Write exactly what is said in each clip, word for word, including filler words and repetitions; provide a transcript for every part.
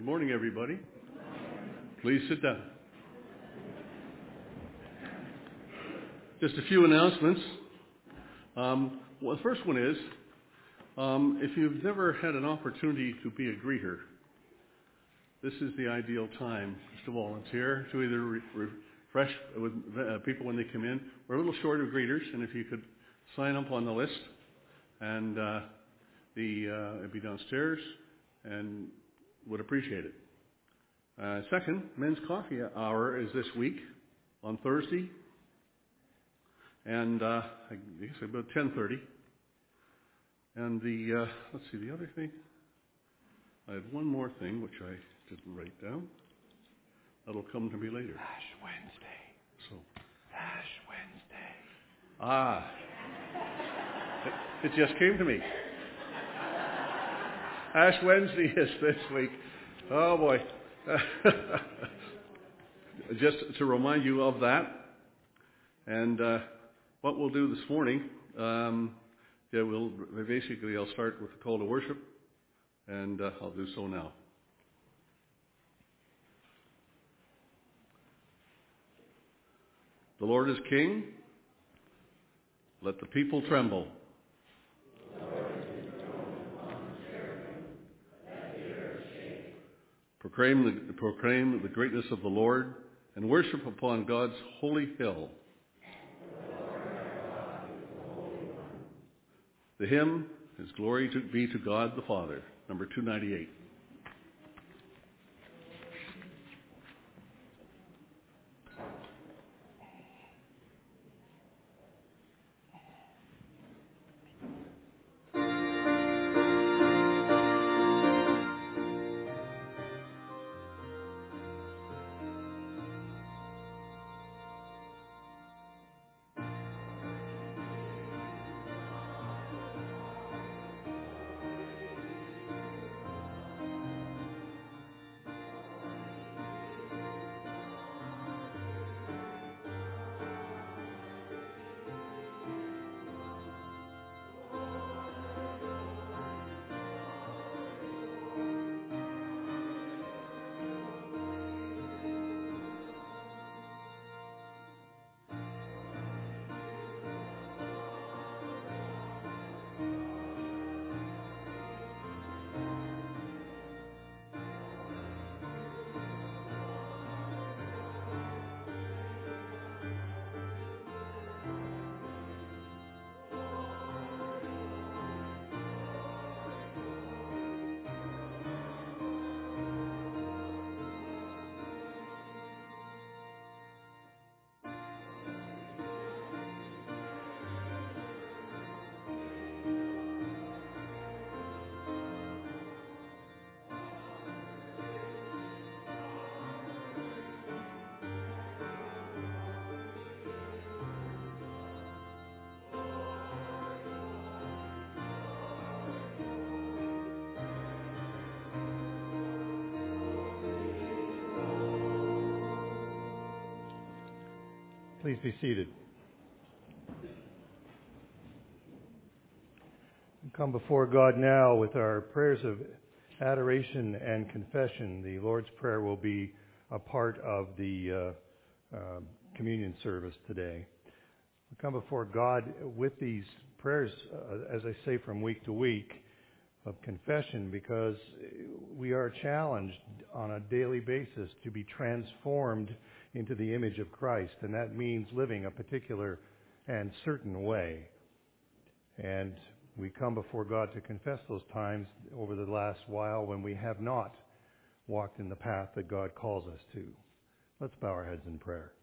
Good morning, everybody. Please sit down. Just a few announcements. Um, well, the first one is, um, if you've never had an opportunity to be a greeter, this is the ideal time to volunteer, to either re- refresh with uh, people when they come in. We're a little short of greeters, and if you could sign up on the list, and uh, the uh, it'd be downstairs, and would appreciate it. Uh, second, men's coffee hour is this week on Thursday, and uh, I guess about ten thirty. And the uh, let's see, the other thing, I had one more thing which I didn't write down. That'll come to me later. Ash Wednesday. So. Ash Wednesday. Ah. It, it just came to me. Ash Wednesday is this week. Oh boy. Just to remind you of that. And uh, what we'll do this morning, um, yeah, we'll basically I'll start with the call to worship, and uh, I'll do so now. The Lord is King. Let the people tremble. Proclaim the, proclaim the greatness of the Lord and worship upon God's holy hill. The hymn is Glory to be to God the Father, number two ninety-eight. Please be seated. We come before God now with our prayers of adoration and confession. The Lord's Prayer will be a part of the uh, uh, communion service today. We come before God with these prayers, uh, as I say, from week to week of confession, because we are challenged on a daily basis to be transformed into the image of Christ, and that means living a particular and certain way. And we come before God to confess those times over the last while when we have not walked in the path that God calls us to. Let's bow our heads in prayer.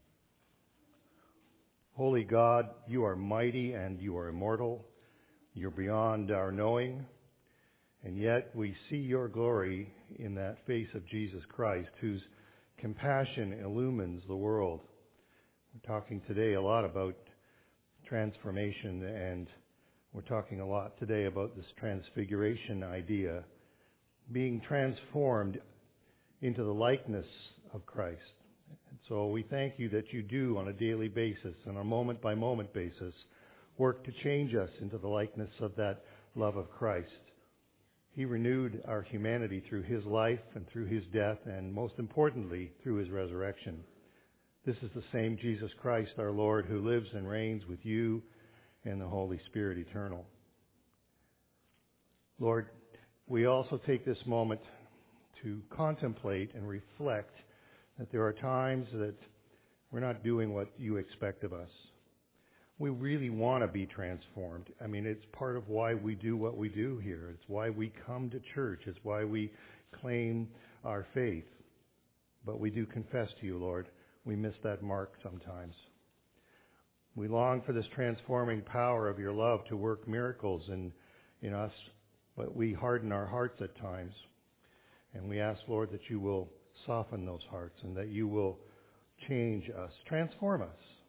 Holy God, you are mighty and you are immortal. You're beyond our knowing. And yet we see your glory in that face of Jesus Christ, whose compassion illumines the world. We're talking today a lot about transformation, and we're talking a lot today about this transfiguration idea, being transformed into the likeness of Christ. And so we thank you that you do on a daily basis, on a moment-by-moment basis, work to change us into the likeness of that love of Christ. He renewed our humanity through his life and through his death, and most importantly, through his resurrection. This is the same Jesus Christ, our Lord, who lives and reigns with you and the Holy Spirit eternal. Lord, we also take this moment to contemplate and reflect that there are times that we're not doing what you expect of us. We really want to be transformed. I mean, it's part of why we do what we do here. It's why we come to church. It's why we claim our faith. But we do confess to you, Lord, we miss that mark sometimes. We long for this transforming power of your love to work miracles in, in us, but we harden our hearts at times. And we ask, Lord, that you will soften those hearts and that you will change us, transform us.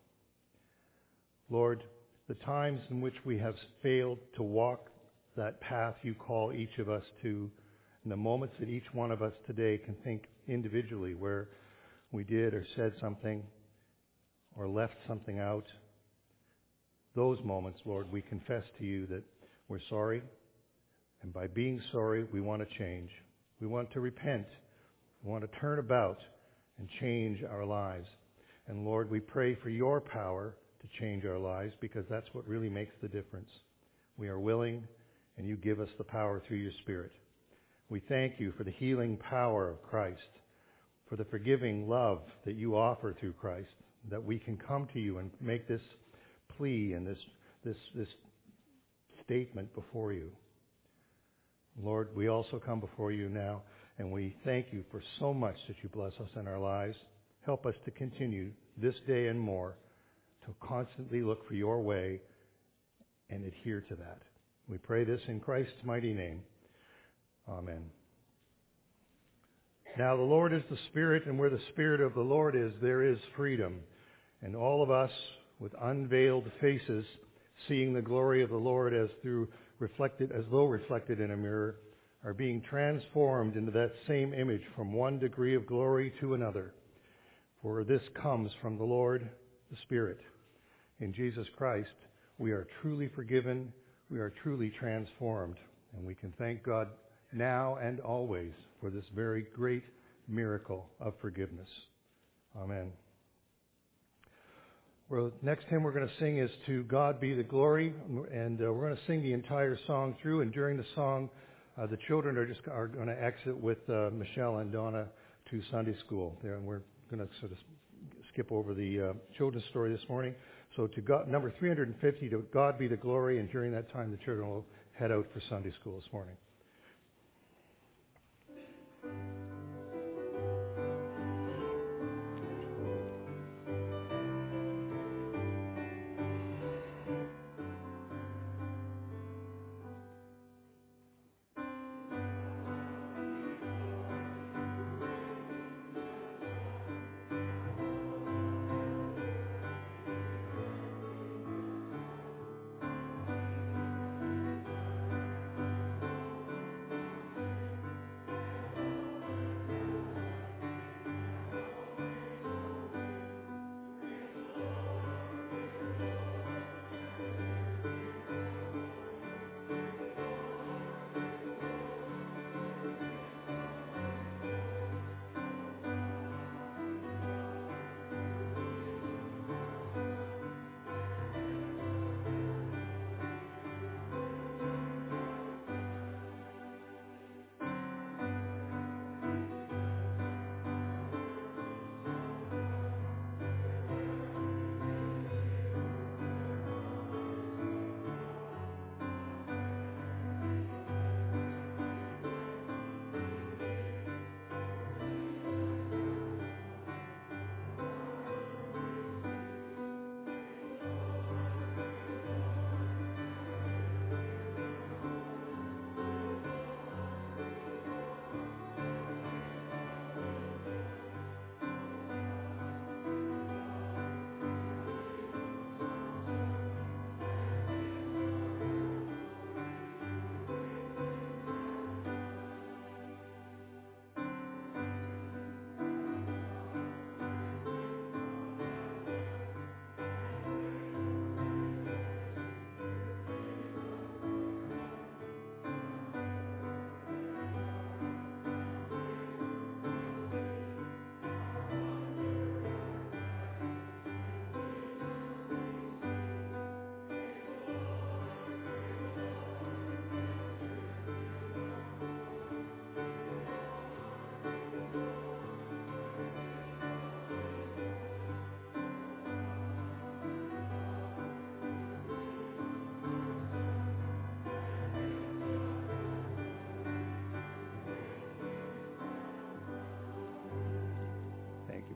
Lord, the times in which we have failed to walk that path you call each of us to, and the moments that each one of us today can think individually where we did or said something or left something out, those moments, Lord, we confess to you that we're sorry, and by being sorry, we want to change. We want to repent. We want to turn about and change our lives. And Lord, we pray for your power to change our lives, because that's what really makes the difference. We are willing, and you give us the power through your Spirit. We thank you for the healing power of Christ, for the forgiving love that you offer through Christ, that we can come to you and make this plea and this this this statement before you. Lord, we also come before you now, and we thank you for so much that you bless us in our lives. Help us to continue this day and more to constantly look for your way and adhere to that. We pray this in Christ's mighty name. Amen. Now the Lord is the Spirit, and where the Spirit of the Lord is, there is freedom. And all of us, with unveiled faces, seeing the glory of the Lord as through reflected, as though reflected in a mirror, are being transformed into that same image from one degree of glory to another. For this comes from the Lord, the Spirit. In Jesus Christ, we are truly forgiven, we are truly transformed, and we can thank God now and always for this very great miracle of forgiveness. Amen. Well, next hymn we're going to sing is To God Be the Glory, and uh, we're going to sing the entire song through, and during the song, uh, the children are just are going to exit with uh, Michelle and Donna to Sunday school there, and we're going to sort of skip over the uh, children's story this morning. So to God, number three hundred fifty, To God Be the Glory, and during that time the children will head out for Sunday school this morning.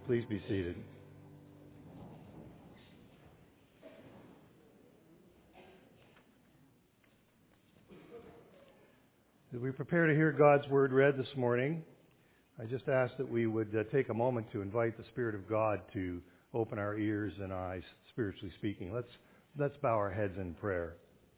Please be seated. As we prepare to hear God's Word read this morning, I just ask that we would uh, take a moment to invite the Spirit of God to open our ears and eyes, spiritually speaking. Let's, let's bow our heads in prayer.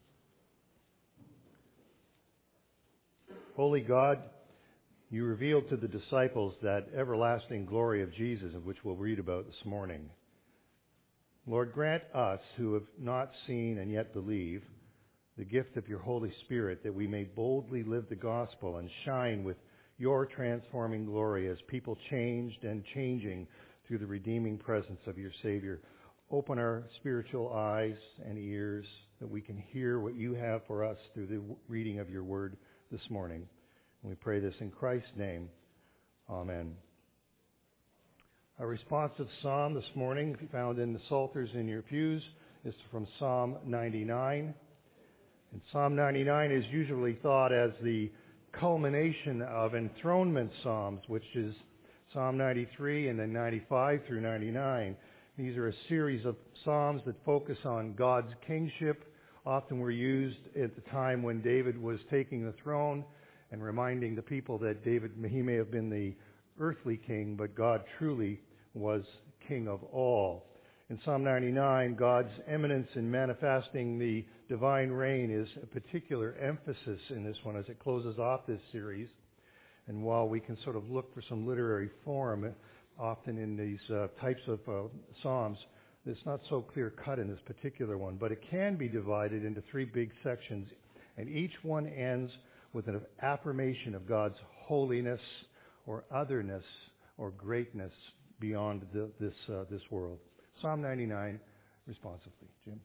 Holy God, you revealed to the disciples that everlasting glory of Jesus, of which we'll read about this morning. Lord, grant us who have not seen and yet believe the gift of your Holy Spirit, that we may boldly live the gospel and shine with your transforming glory as people changed and changing through the redeeming presence of your Savior. Open our spiritual eyes and ears that we can hear what you have for us through the reading of your word this morning. And we pray this in Christ's name. Amen. Our responsive psalm this morning, found in the Psalters in your pews, is from Psalm ninety-nine. And Psalm ninety-nine is usually thought as the culmination of enthronement psalms, which is Psalm ninety-three and then ninety-five through ninety-nine. These are a series of psalms that focus on God's kingship. Often were used at the time when David was taking the throne and reminding the people that David, he may have been the earthly king, but God truly was king of all. In Psalm ninety-nine, God's eminence in manifesting the divine reign is a particular emphasis in this one as it closes off this series. And while we can sort of look for some literary form, often in these uh, types of uh, psalms, it's not so clear-cut in this particular one, but it can be divided into three big sections, and each one ends with an affirmation of God's holiness or otherness or greatness beyond the, this uh, this world. Psalm ninety-nine, responsively. Jim?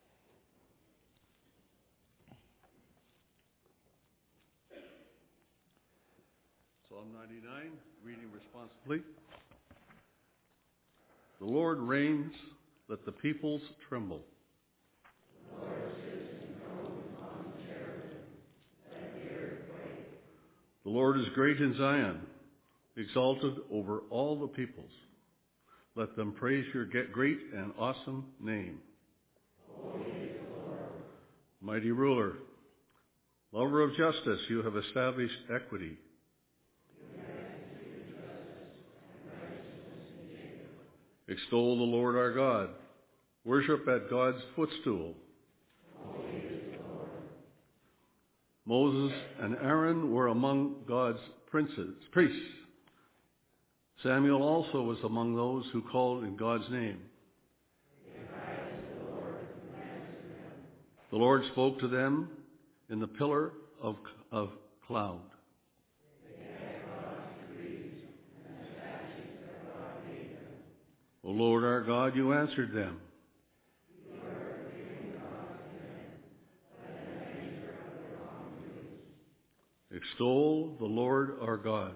Psalm ninety-nine, reading responsibly. The Lord reigns, let the peoples tremble. The Lord sits enthroned on the cherubim, let the earth quake. The Lord is great in Zion, exalted over all the peoples. Let them praise your great and awesome name. Holy is the Lord. Mighty ruler, lover of justice, you have established equity. Extol the Lord our God. Worship at God's footstool. Holy is the Lord. Moses and Aaron were among God's princes, priests. Samuel also was among those who called in God's name. The Lord, the Lord spoke to them in the pillar of, of cloud. O Lord our God, you answered them. Extol the Lord our God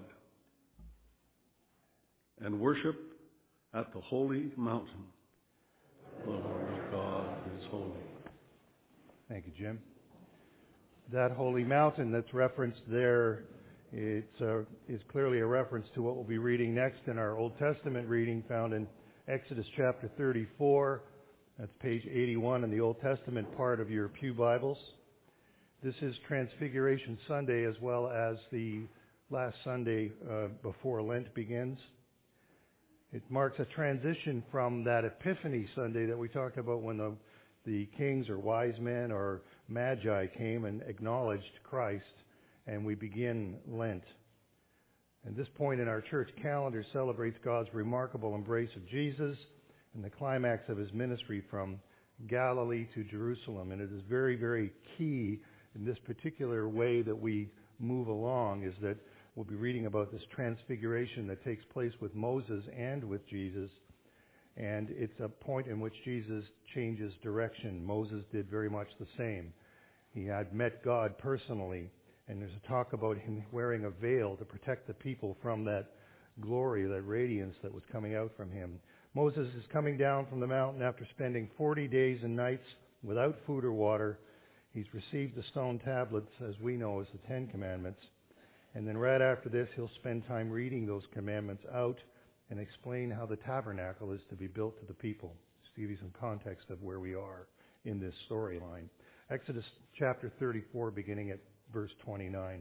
and worship at the holy mountain. The Lord our God is holy. Thank you, Jim. That holy mountain that's referenced there, it's uh, is clearly a reference to what we'll be reading next in our Old Testament reading found in Exodus chapter thirty-four. That's page eighty-one in the Old Testament part of your pew Bibles. This is Transfiguration Sunday as well as the last Sunday uh, before Lent begins. It marks a transition from that Epiphany Sunday that we talked about when the, the kings or wise men or magi came and acknowledged Christ, and we begin Lent. And this point in our church calendar celebrates God's remarkable embrace of Jesus and the climax of his ministry from Galilee to Jerusalem. And it is very, very key in this particular way that we move along is that we'll be reading about this transfiguration that takes place with Moses and with Jesus. And it's a point in which Jesus changes direction. Moses did very much the same. He had met God personally. And there's a talk about him wearing a veil to protect the people from that glory, that radiance that was coming out from him. Moses is coming down from the mountain after spending forty days and nights without food or water. He's received the stone tablets, as we know as the Ten Commandments. And then right after this, he'll spend time reading those commandments out and explain how the tabernacle is to be built to the people. Just to give you some context of where we are in this storyline. Exodus chapter thirty-four, beginning at verse twenty-nine.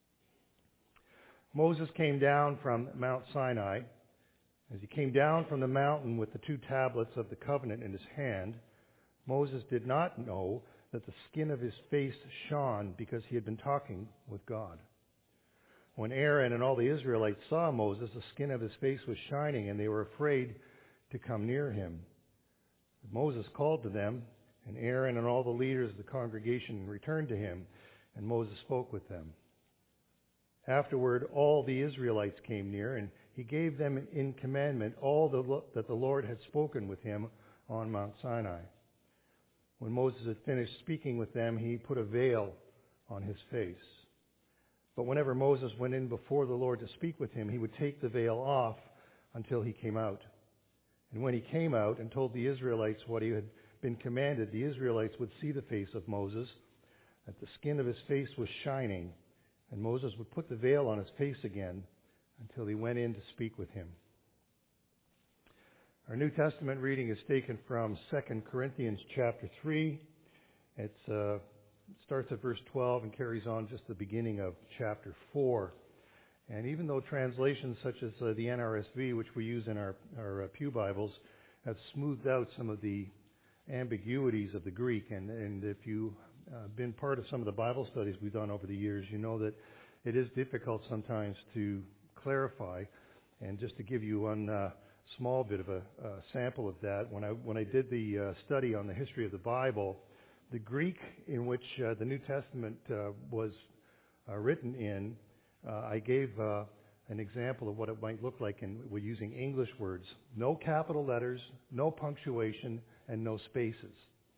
Moses came down from Mount Sinai. As he came down from the mountain with the two tablets of the covenant in his hand, Moses did not know that the skin of his face shone because he had been talking with God. When Aaron and all the Israelites saw Moses, the skin of his face was shining, and they were afraid to come near him. Moses called to them, and Aaron and all the leaders of the congregation returned to him, and Moses spoke with them. Afterward, all the Israelites came near, and he gave them in commandment all the, that the Lord had spoken with him on Mount Sinai. When Moses had finished speaking with them, he put a veil on his face. But whenever Moses went in before the Lord to speak with him, he would take the veil off until he came out. And when he came out and told the Israelites what he had been commanded, the Israelites would see the face of Moses, that the skin of his face was shining, and Moses would put the veil on his face again until he went in to speak with him. Our New Testament reading is taken from Second Corinthians chapter three. It uh, starts at verse twelve and carries on just the beginning of chapter four. And even though translations such as uh, the N R S V, which we use in our, our uh, Pew Bibles, have smoothed out some of the ambiguities of the Greek, and, and if you've uh, been part of some of the Bible studies we've done over the years, you know that it is difficult sometimes to clarify. And just to give you one uh, small bit of a uh, sample of that, when I when I did the uh, study on the history of the Bible, the Greek in which uh, the New Testament uh, was uh, written in, uh, I gave uh, an example of what it might look like, and we're using English words: no capital letters, no punctuation, and no spaces.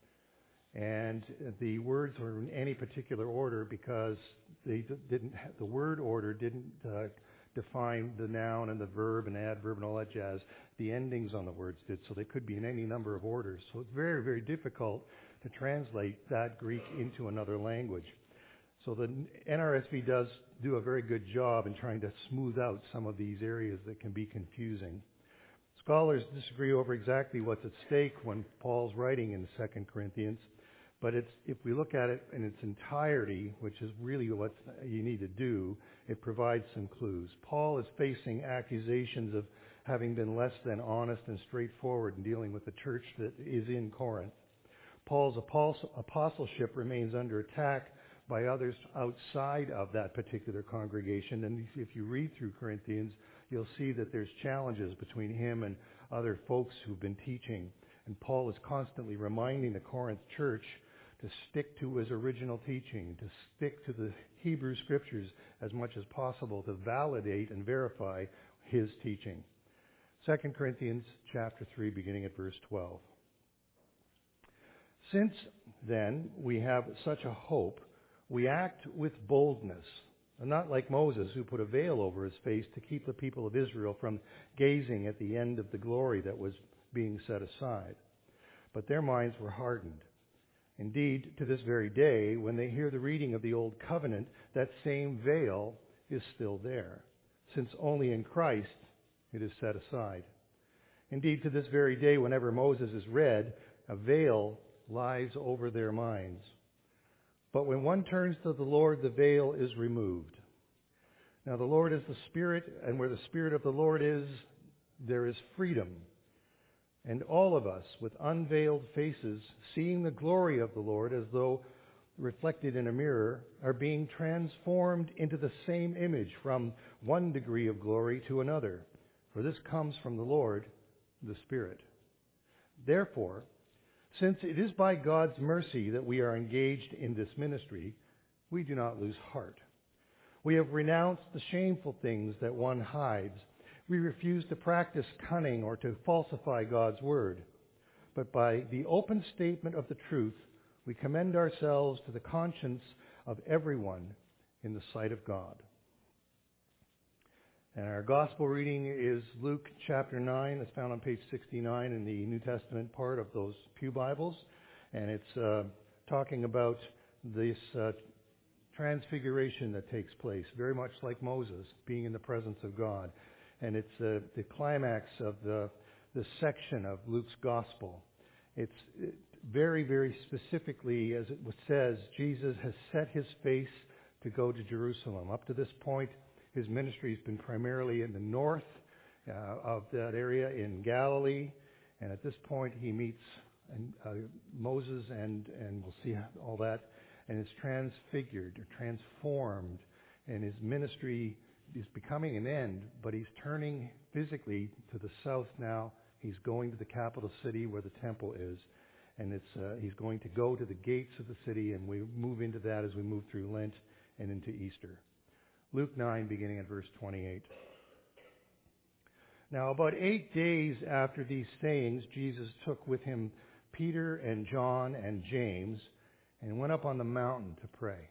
And the words were in any particular order because they didn't. Have, the word order didn't uh, define the noun and the verb and adverb and all that jazz. The endings on the words did, so they could be in any number of orders. So it's very, very difficult to translate that Greek into another language. So the N R S V does do a very good job in trying to smooth out some of these areas that can be confusing. Scholars disagree over exactly what's at stake when Paul's writing in Second Corinthians, but it's, if we look at it in its entirety, which is really what you need to do, it provides some clues. Paul is facing accusations of having been less than honest and straightforward in dealing with the church that is in Corinth. Paul's apostleship remains under attack by others outside of that particular congregation. And if you read through Corinthians, you'll see that there's challenges between him and other folks who've been teaching. And Paul is constantly reminding the Corinth church to stick to his original teaching, to stick to the Hebrew Scriptures as much as possible, to validate and verify his teaching. Second Corinthians chapter three, beginning at verse twelve. Since then we have such a hope, we act with boldness, and not like Moses, who put a veil over his face to keep the people of Israel from gazing at the end of the glory that was being set aside. But their minds were hardened. Indeed, to this very day, when they hear the reading of the Old Covenant, that same veil is still there, since only in Christ it is set aside. Indeed, to this very day, whenever Moses is read, a veil lies over their minds. But when one turns to the Lord, the veil is removed. Now the Lord is the Spirit, and where the Spirit of the Lord is, there is freedom. And all of us, with unveiled faces, seeing the glory of the Lord as though reflected in a mirror, are being transformed into the same image from one degree of glory to another. For this comes from the Lord, the Spirit. Therefore, since it is by God's mercy that we are engaged in this ministry, we do not lose heart. We have renounced the shameful things that one hides. We refuse to practice cunning or to falsify God's word. But by the open statement of the truth, we commend ourselves to the conscience of everyone in the sight of God. And our gospel reading is Luke chapter nine. It's found on page sixty-nine in the New Testament part of those Pew Bibles. And it's uh, talking about this uh, transfiguration that takes place, very much like Moses being in the presence of God. and it's uh, the climax of the, the section of Luke's gospel. It's it, very, very specifically, as it says, Jesus has set his face to go to Jerusalem. Up to this point, his ministry has been primarily in the north uh, of that area in Galilee, and at this point he meets uh, Moses, and, and we'll see all that, and is transfigured or transformed, and his ministry is becoming an end, but he's turning physically to the south now. He's going to the capital city where the temple is, and it's uh, he's going to go to the gates of the city, and we move into that as we move through Lent and into Easter. Luke nine, beginning at verse twenty-eight. Now, about eight days after these sayings, Jesus took with him Peter and John and James and went up on the mountain to pray.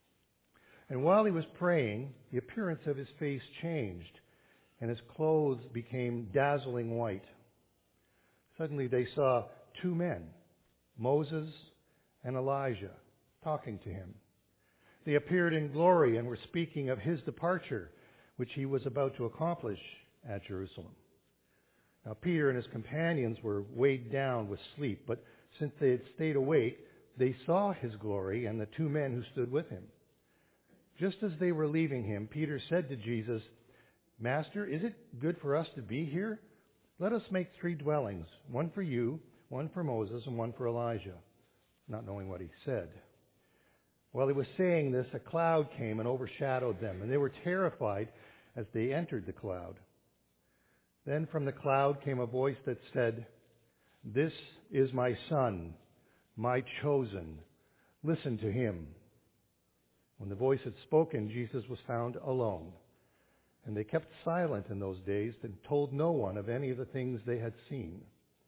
And while he was praying, the appearance of his face changed, and his clothes became dazzling white. Suddenly they saw two men, Moses and Elijah, talking to him. They appeared in glory and were speaking of his departure, which he was about to accomplish at Jerusalem. Now Peter and his companions were weighed down with sleep, but since they had stayed awake, they saw his glory and the two men who stood with him. Just as they were leaving him, Peter said to Jesus, "Master, is it good for us to be here? Let us make three dwellings, one for you, one for Moses, and one for Elijah," not knowing what he said. While he was saying this, a cloud came and overshadowed them, and they were terrified as they entered the cloud. Then from the cloud came a voice that said, "This is my Son, my chosen. Listen to him." When the voice had spoken, Jesus was found alone. And they kept silent in those days and told no one of any of the things they had seen.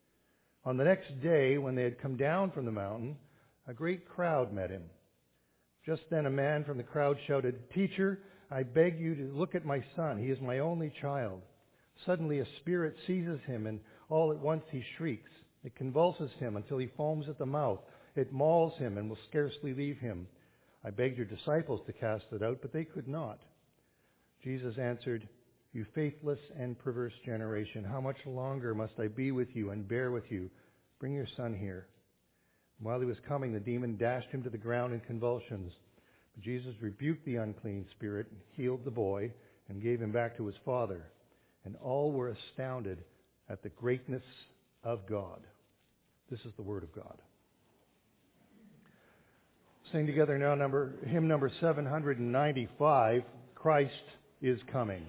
On the next day, when they had come down from the mountain, a great crowd met him. Just then a man from the crowd shouted, "Teacher, I beg you to look at my son. He is my only child." Suddenly a spirit seizes him, and all at once he shrieks. It convulses him until he foams at the mouth. It mauls him and will scarcely leave him. I begged your disciples to cast it out, but they could not. Jesus answered, "You faithless and perverse generation, how much longer must I be with you and bear with you? Bring your son here." And while he was coming, the demon dashed him to the ground in convulsions. But Jesus rebuked the unclean spirit, healed the boy, and gave him back to his father. And all were astounded at the greatness of God. This is the word of God. Sing together now number hymn number seven ninety-five, "Christ is Coming."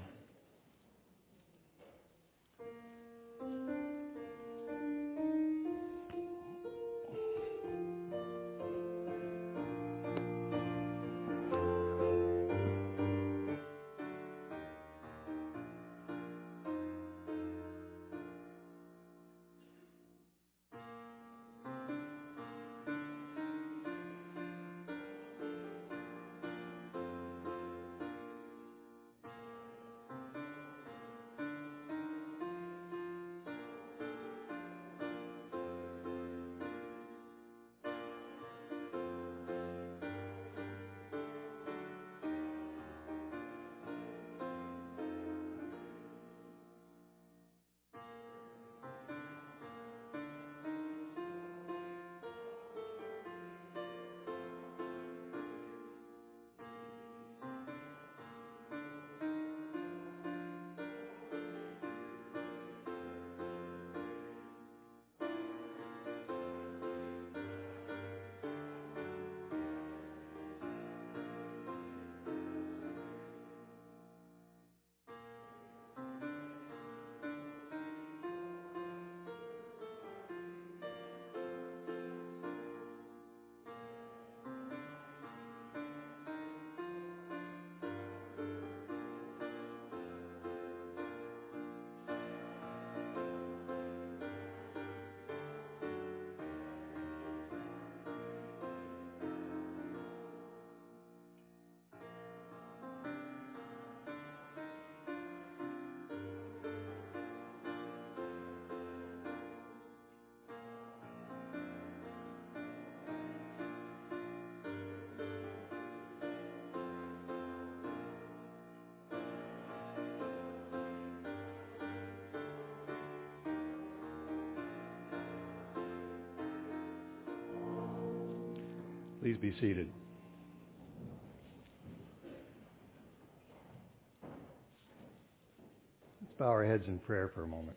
Please be seated. Let's bow our heads in prayer for a moment.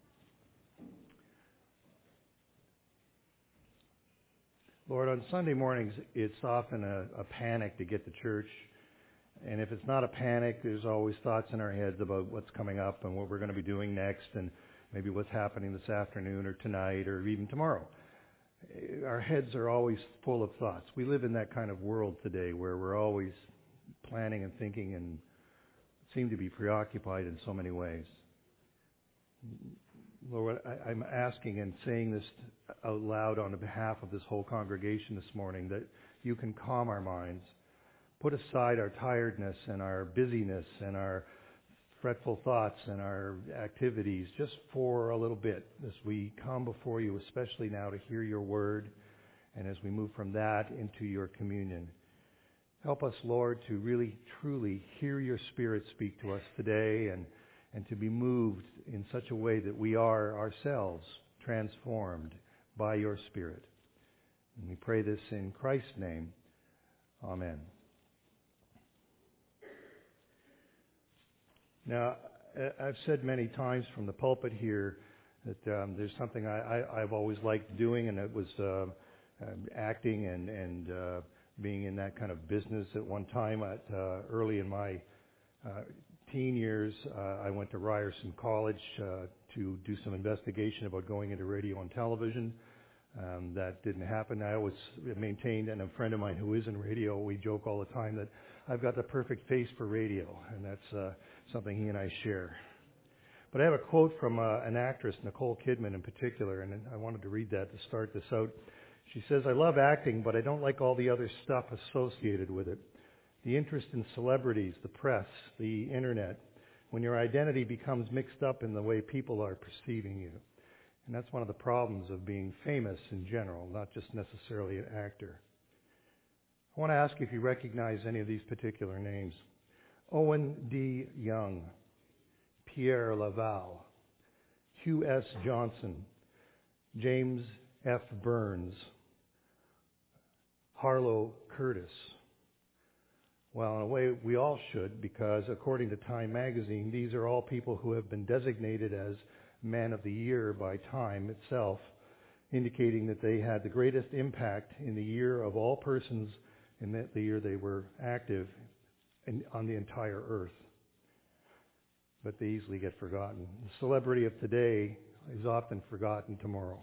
Lord, on Sunday mornings, it's often a, a panic to get to church. And if it's not a panic, there's always thoughts in our heads about what's coming up and what we're going to be doing next and maybe what's happening this afternoon or tonight or even tomorrow. Our heads are always full of thoughts. We live in that kind of world today where we're always planning and thinking and seem to be preoccupied in so many ways. Lord, I, I'm asking and saying this out loud on behalf of this whole congregation this morning, that you can calm our minds, put aside our tiredness and our busyness and our fretful thoughts and our activities just for a little bit as we come before you, especially now to hear your word and as we move from that into your communion. Help us, Lord, to really, truly hear your Spirit speak to us today and, and to be moved in such a way that we are ourselves transformed by your Spirit. And we pray this in Christ's name. Amen. Now, I've said many times from the pulpit here that um, there's something I, I, I've always liked doing, and it was uh, um, acting and, and uh, being in that kind of business at one time. At uh, early in my uh, teen years, uh, I went to Ryerson College uh, to do some investigation about going into radio and television. Um, that didn't happen. I always maintained, and a friend of mine who is in radio, we joke all the time that I've got the perfect face for radio, and that's uh, something he and I share. But I have a quote from uh, an actress, Nicole Kidman in particular, and I wanted to read that to start this out. She says, "I love acting, but I don't like all the other stuff associated with it. The interest in celebrities, the press, the internet, when your identity becomes mixed up in the way people are perceiving you. And that's one of the problems of being famous in general, not just necessarily an actor." I want to ask if you recognize any of these particular names. Owen D. Young, Pierre Laval, Hugh S. Johnson, James F. Burns, Harlow Curtis. Well, in a way, we all should, because according to Time magazine, these are all people who have been designated as Man of the Year by Time itself, indicating that they had the greatest impact in the year of all persons in the, the year they were active in, on the entire earth. But they easily get forgotten. The celebrity of today is often forgotten tomorrow.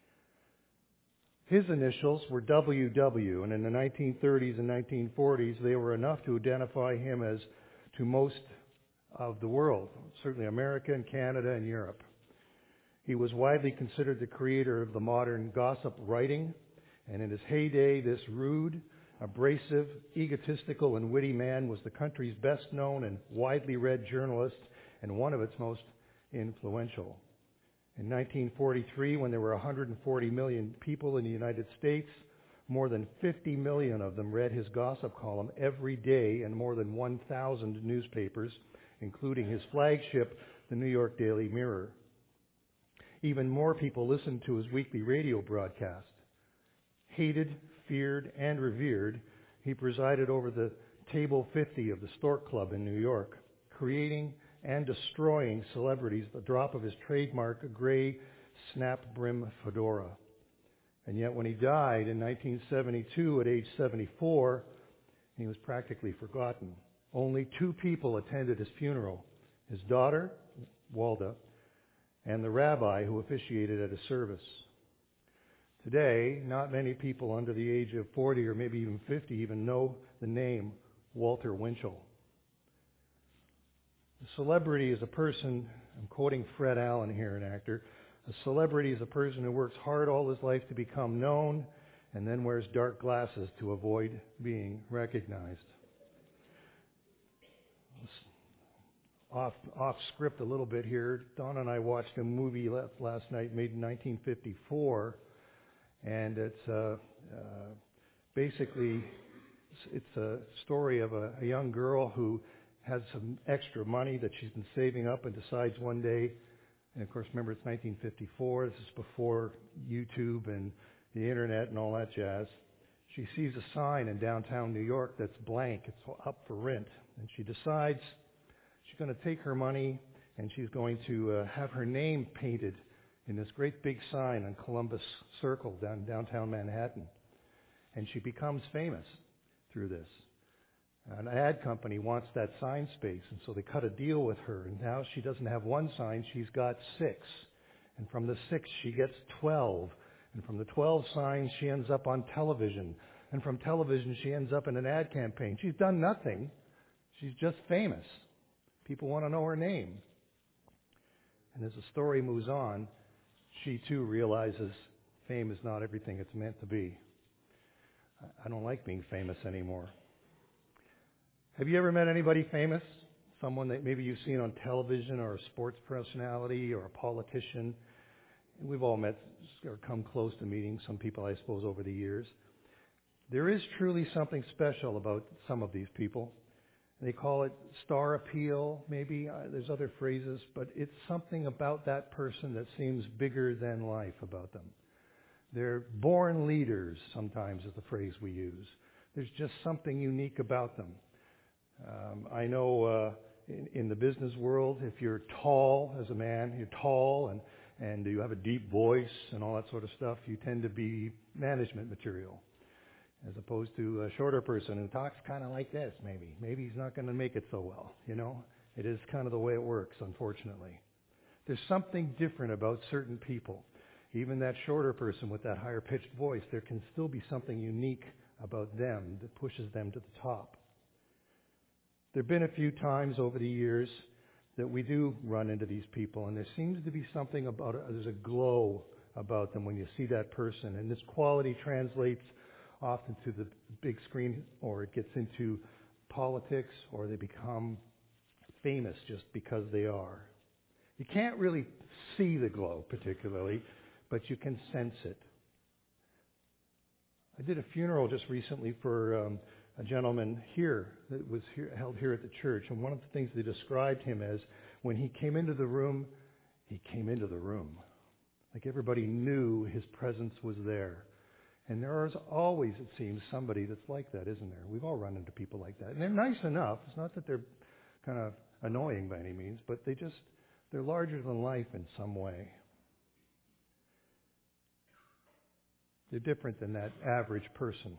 His initials were W W, and in the nineteen thirties and nineteen forties, they were enough to identify him as to most of the world, certainly America and Canada and Europe. He was widely considered the creator of the modern gossip writing, and in his heyday, this rude, abrasive, egotistical, and witty man was the country's best-known and widely read journalist and one of its most influential. In nineteen forty-three, when there were one hundred forty million people in the United States, more than fifty million of them read his gossip column every day in more than one thousand newspapers, including his flagship, the New York Daily Mirror. Even more people listened to his weekly radio broadcast. Hated, feared, and revered, he presided over the Table fifty of the Stork Club in New York, creating and destroying celebrities at the drop of his trademark gray snap-brim fedora. And yet when he died in nineteen seventy-two at age seventy-four, he was practically forgotten. Only two people attended his funeral, his daughter, Walda, and the rabbi who officiated at his service. Today, not many people under the age of forty or maybe even fifty even know the name Walter Winchell. A celebrity is a person, I'm quoting Fred Allen here, an actor, a celebrity is a person who works hard all his life to become known and then wears dark glasses to avoid being recognized. Off, off script a little bit here. Don and I watched a movie last night made in nineteen fifty-four, and it's uh, uh, basically it's a story of a, a young girl who has some extra money that she's been saving up and decides one day, and of course remember it's nineteen fifty-four, this is before YouTube and the internet and all that jazz. She sees a sign in downtown New York that's blank. It's up for rent. And she decides she's going to take her money and she's going to uh, have her name painted in this great big sign on Columbus Circle down downtown Manhattan. And she becomes famous through this. An ad company wants that sign space, and so they cut a deal with her. And now she doesn't have one sign, she's got six. And from the six, she gets twelve. And from the twelve signs, she ends up on television. And from television, she ends up in an ad campaign. She's done nothing. She's just famous. People want to know her name. And as the story moves on, she too realizes fame is not everything it's meant to be. I don't like being famous anymore. Have you ever met anybody famous? Someone that maybe you've seen on television, or a sports personality, or a politician? We've all met or come close to meeting some people, I suppose, over the years. There is truly something special about some of these people. They call it star appeal, maybe. Uh, there's other phrases, but it's something about that person that seems bigger than life about them. They're born leaders, sometimes is the phrase we use. There's just something unique about them. Um, I know uh, in, in the business world, if you're tall as a man, you're tall and, and you have a deep voice and all that sort of stuff, you tend to be management material. As opposed to a shorter person who talks kind of like this, maybe. Maybe he's not going to make it so well, you know. It is kind of the way it works, unfortunately. There's something different about certain people. Even that shorter person with that higher-pitched voice, there can still be something unique about them that pushes them to the top. There have been a few times over the years that we do run into these people, and there seems to be something about it. There's a glow about them when you see that person, and this quality translates often to the big screen, or it gets into politics, or they become famous just because they are. You can't really see the glow particularly, but you can sense it. I did a funeral just recently for um, a gentleman here that was here, held here at the church, and one of the things they described him as, when he came into the room, he came into the room. Like everybody knew his presence was there. And there is always, it seems, somebody that's like that, isn't there? We've all run into people like that. And they're nice enough. It's not that they're kind of annoying by any means, but they just, they're larger than life in some way. They're different than that average person.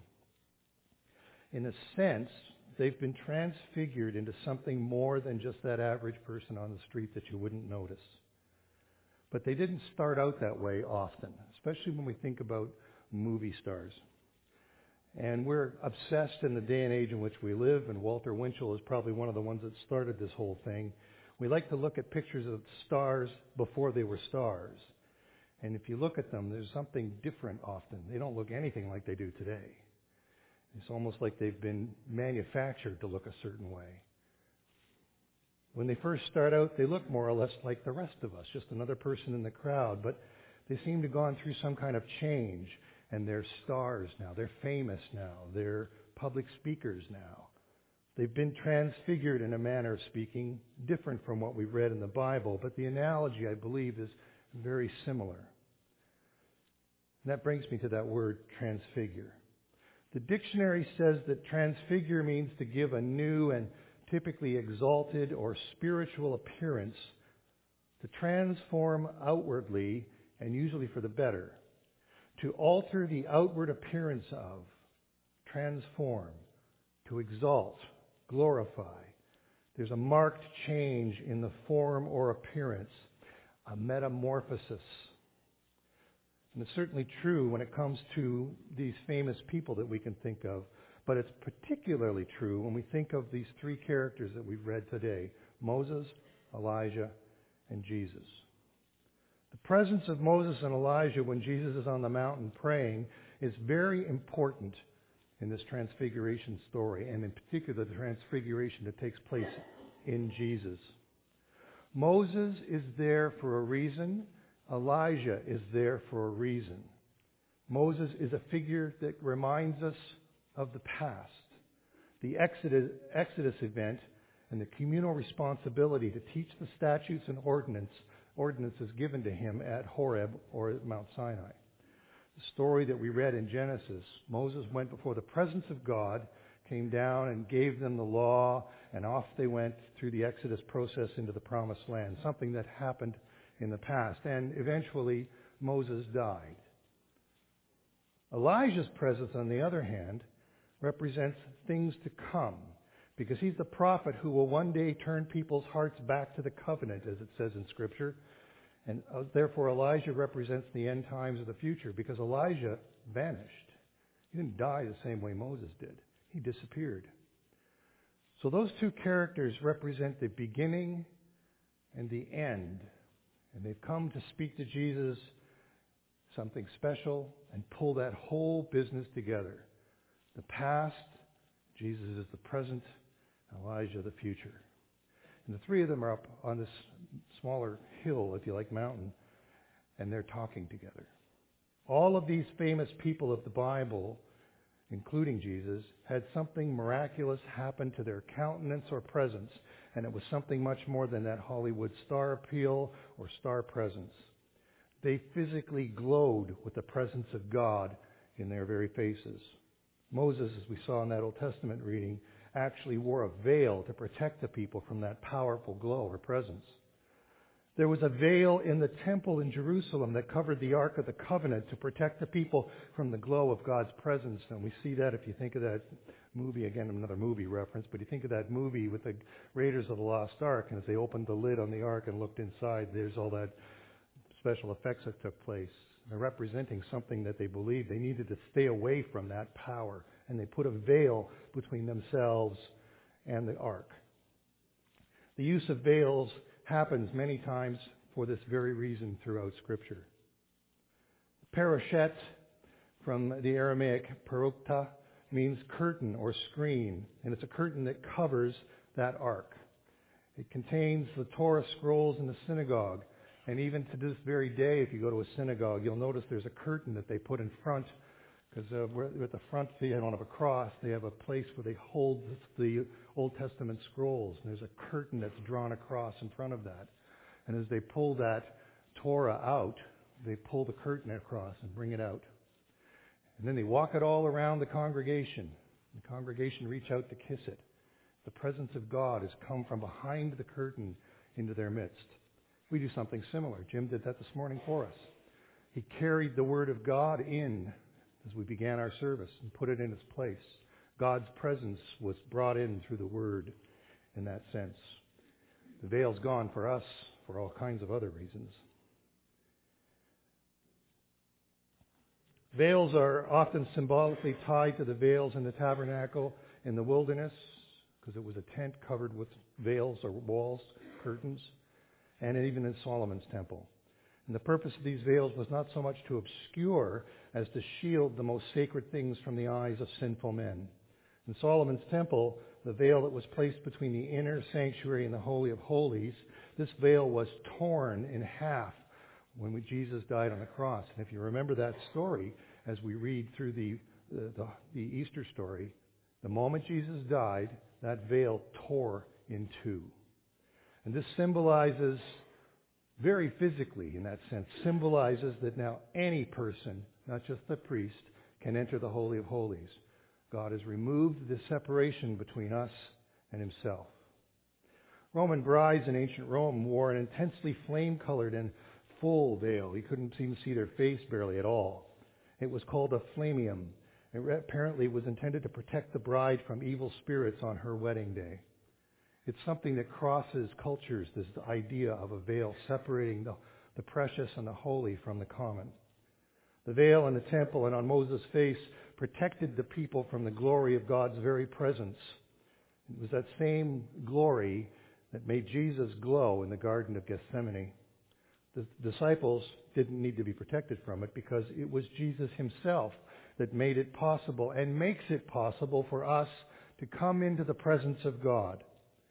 In a sense, they've been transfigured into something more than just that average person on the street that you wouldn't notice. But they didn't start out that way often, especially when we think about movie stars. And we're obsessed in the day and age in which we live, and Walter Winchell is probably one of the ones that started this whole thing. We like to look at pictures of stars before they were stars. And if you look at them, there's something different often. They don't look anything like they do today. It's almost like they've been manufactured to look a certain way. When they first start out, they look more or less like the rest of us, just another person in the crowd, but they seem to have gone through some kind of change. And they're stars now. They're famous now. They're public speakers now. They've been transfigured in a manner of speaking, different from what we've read in the Bible, but the analogy, I believe, is very similar. And that brings me to that word, transfigure. The dictionary says that transfigure means to give a new and typically exalted or spiritual appearance, to transform outwardly, and usually for the better. To alter the outward appearance of, transform, to exalt, glorify. There's a marked change in the form or appearance, a metamorphosis. And it's certainly true when it comes to these famous people that we can think of, but it's particularly true when we think of these three characters that we've read today, Moses, Elijah, and Jesus. The presence of Moses and Elijah when Jesus is on the mountain praying is very important in this transfiguration story, and in particular the transfiguration that takes place in Jesus. Moses is there for a reason. Elijah is there for a reason. Moses is a figure that reminds us of the past, the Exodus, Exodus event, and the communal responsibility to teach the statutes and ordinance ordinances given to him at Horeb or at Mount Sinai. The story that we read in Genesis, Moses went before the presence of God, came down and gave them the law, and off they went through the Exodus process into the promised land, something that happened in the past. And eventually, Moses died. Elijah's presence, on the other hand, represents things to come, because he's the prophet who will one day turn people's hearts back to the covenant, as it says in Scripture. And uh, therefore, Elijah represents the end times of the future, because Elijah vanished. He didn't die the same way Moses did. He disappeared. So those two characters represent the beginning and the end. And they've come to speak to Jesus something special and pull that whole business together. The past, Jesus is the present, Elijah the future. And the three of them are up on this smaller hill, if you like, mountain, and they're talking together. All of these famous people of the Bible, including Jesus, had something miraculous happen to their countenance or presence, and it was something much more than that Hollywood star appeal or star presence. They physically glowed with the presence of God in their very faces. Moses, as we saw in that Old Testament reading, actually wore a veil to protect the people from that powerful glow or presence. There was a veil in the temple in Jerusalem that covered the Ark of the Covenant to protect the people from the glow of God's presence. And we see that if you think of that movie, again, another movie reference, but you think of that movie with the Raiders of the Lost Ark, and as they opened the lid on the Ark and looked inside, there's all that special effects that took place. They're representing something that they believed. They needed to stay away from that power, and they put a veil between themselves and the Ark. The use of veils happens many times for this very reason throughout Scripture. Parashet, from the Aramaic parukta, means curtain or screen, and it's a curtain that covers that ark. It contains the Torah scrolls in the synagogue, and even to this very day, if you go to a synagogue, you'll notice there's a curtain that they put in front, because uh, at the front, they don't have a cross, they have a place where they hold the Old Testament scrolls, and there's a curtain that's drawn across in front of that. And as they pull that Torah out, they pull the curtain across and bring it out. And then they walk it all around the congregation. The congregation reach out to kiss it. The presence of God has come from behind the curtain into their midst. We do something similar. Jim did that this morning for us. He carried the Word of God in as we began our service and put it in its place. God's presence was brought in through the Word in that sense. The veil's gone for us for all kinds of other reasons. Veils are often symbolically tied to the veils in the tabernacle in the wilderness, because it was a tent covered with veils or walls, curtains, and even in Solomon's temple. And the purpose of these veils was not so much to obscure as to shield the most sacred things from the eyes of sinful men. In Solomon's temple, the veil that was placed between the inner sanctuary and the Holy of Holies, this veil was torn in half when we, Jesus died on the cross. And if you remember that story, as we read through the, the, the, the Easter story, the moment Jesus died, that veil tore in two. And this symbolizes, very physically in that sense, symbolizes that now any person, not just the priest, can enter the Holy of Holies. God has removed the separation between us and himself. Roman brides in ancient Rome wore an intensely flame-colored and full veil. You couldn't even see their face barely at all. It was called a flamium. It apparently was intended to protect the bride from evil spirits on her wedding day. It's something that crosses cultures, this idea of a veil separating the, the precious and the holy from the common. The veil in the temple and on Moses' face protected the people from the glory of God's very presence. It was that same glory that made Jesus glow in the Garden of Gethsemane. The disciples didn't need to be protected from it because it was Jesus himself that made it possible and makes it possible for us to come into the presence of God.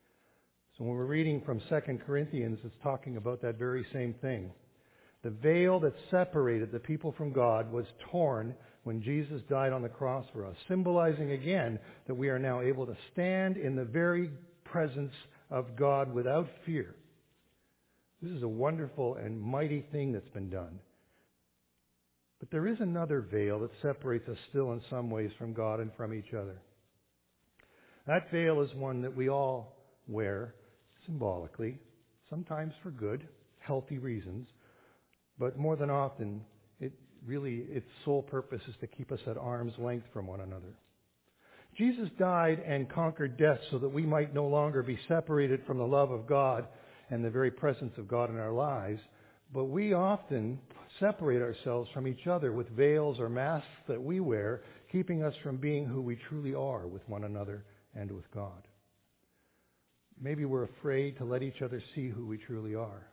So when we're reading from Second Corinthians, it's talking about that very same thing. The veil that separated the people from God was torn when Jesus died on the cross for us, symbolizing again that we are now able to stand in the very presence of God without fear. This is a wonderful and mighty thing that's been done. But there is another veil that separates us still in some ways from God and from each other. That veil is one that we all wear symbolically, sometimes for good, healthy reasons, but more than often, it really, its sole purpose is to keep us at arm's length from one another. Jesus died and conquered death so that we might no longer be separated from the love of God and the very presence of God in our lives, but we often separate ourselves from each other with veils or masks that we wear, keeping us from being who we truly are with one another and with God. Maybe we're afraid to let each other see who we truly are.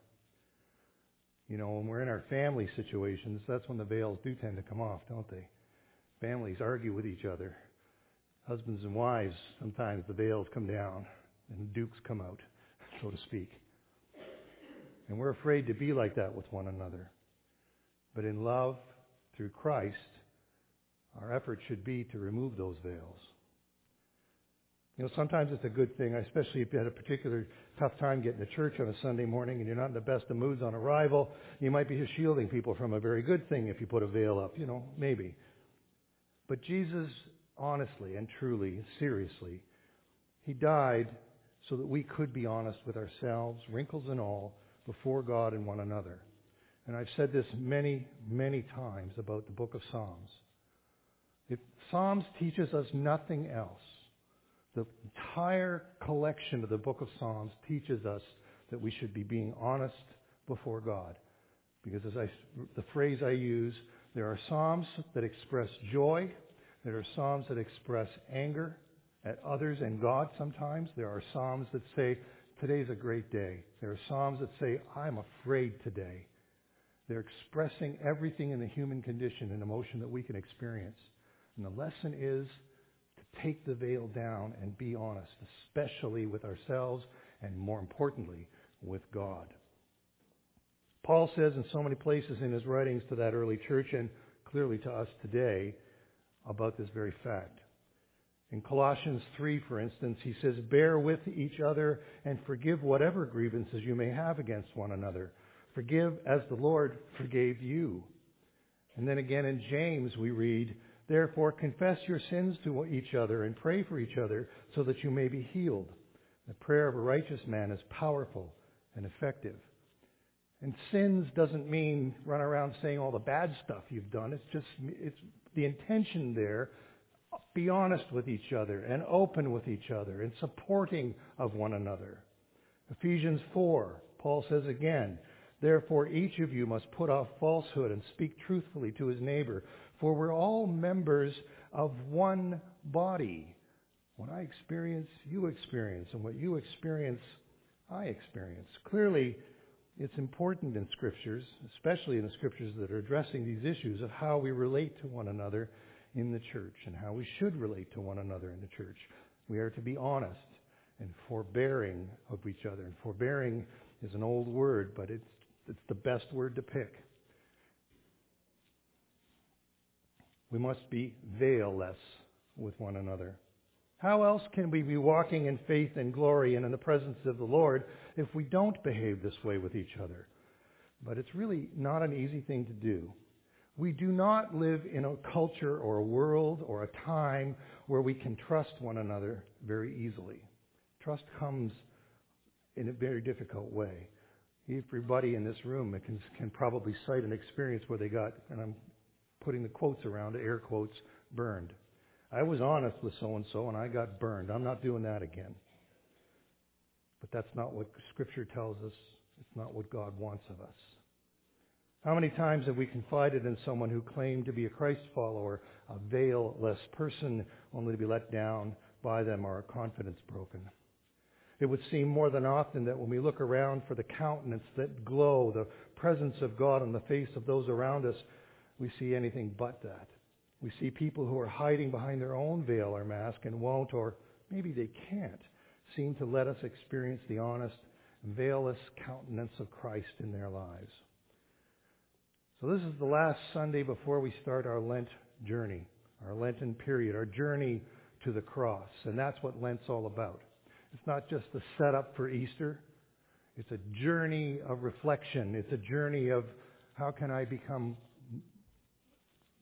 You know, when we're in our family situations, that's when the veils do tend to come off, don't they? Families argue with each other. Husbands and wives, sometimes the veils come down and dukes come out, so to speak. And we're afraid to be like that with one another. But in love, through Christ, our effort should be to remove those veils. You know, sometimes it's a good thing, especially if you had a particular tough time getting to church on a Sunday morning and you're not in the best of moods on arrival. You might be shielding people from a very good thing if you put a veil up, you know, maybe. But Jesus, honestly and truly, seriously, He died so that we could be honest with ourselves, wrinkles and all, before God and one another. And I've said this many, many times about the book of Psalms. If Psalms teaches us nothing else, the entire collection of the book of Psalms teaches us that we should be being honest before God. Because as I, the phrase I use, there are Psalms that express joy. There are Psalms that express anger at others and God sometimes. There are Psalms that say, today's a great day. There are Psalms that say, I'm afraid today. They're expressing everything in the human condition and emotion that we can experience. And the lesson is to take the veil down and be honest, especially with ourselves and, more importantly, with God. Paul says in so many places in his writings to that early church and clearly to us today about this very fact. In Colossians three, for instance, he says, bear with each other and forgive whatever grievances you may have against one another. Forgive as the Lord forgave you. And then again in James we read, therefore confess your sins to each other and pray for each other so that you may be healed. The prayer of a righteous man is powerful and effective. And sins doesn't mean run around saying all the bad stuff you've done. It's just, it's the intention there. Be honest with each other and open with each other and supporting of one another. Ephesians four, Paul says again, therefore each of you must put off falsehood and speak truthfully to his neighbor, for we're all members of one body. What I experience, you experience, and what you experience, I experience. Clearly, it's important in Scriptures, especially in the Scriptures that are addressing these issues of how we relate to one another in the church and how we should relate to one another in the church. We are to be honest and forbearing of each other. And forbearing is an old word, but it's it's the best word to pick. We must be veilless with one another. How else can we be walking in faith and glory and in the presence of the Lord if we don't behave this way with each other? But it's really not an easy thing to do. We do not live in a culture or a world or a time where we can trust one another very easily. Trust comes in a very difficult way. Everybody in this room can, can probably cite an experience where they got, and I'm putting the quotes around, air quotes, burned. I was honest with so-and-so and I got burned. I'm not doing that again. But that's not what Scripture tells us. It's not what God wants of us. How many times have we confided in someone who claimed to be a Christ follower, a veil-less person, only to be let down by them or our confidence broken? It would seem more than often that when we look around for the countenance that glow, the presence of God on the face of those around us, we see anything but that. We see people who are hiding behind their own veil or mask and won't, or maybe they can't, seem to let us experience the honest, veilless countenance of Christ in their lives. So this is the last Sunday before we start our Lent journey, our Lenten period, our journey to the cross. And that's what Lent's all about. It's not just the setup for Easter. It's a journey of reflection. It's a journey of how can I become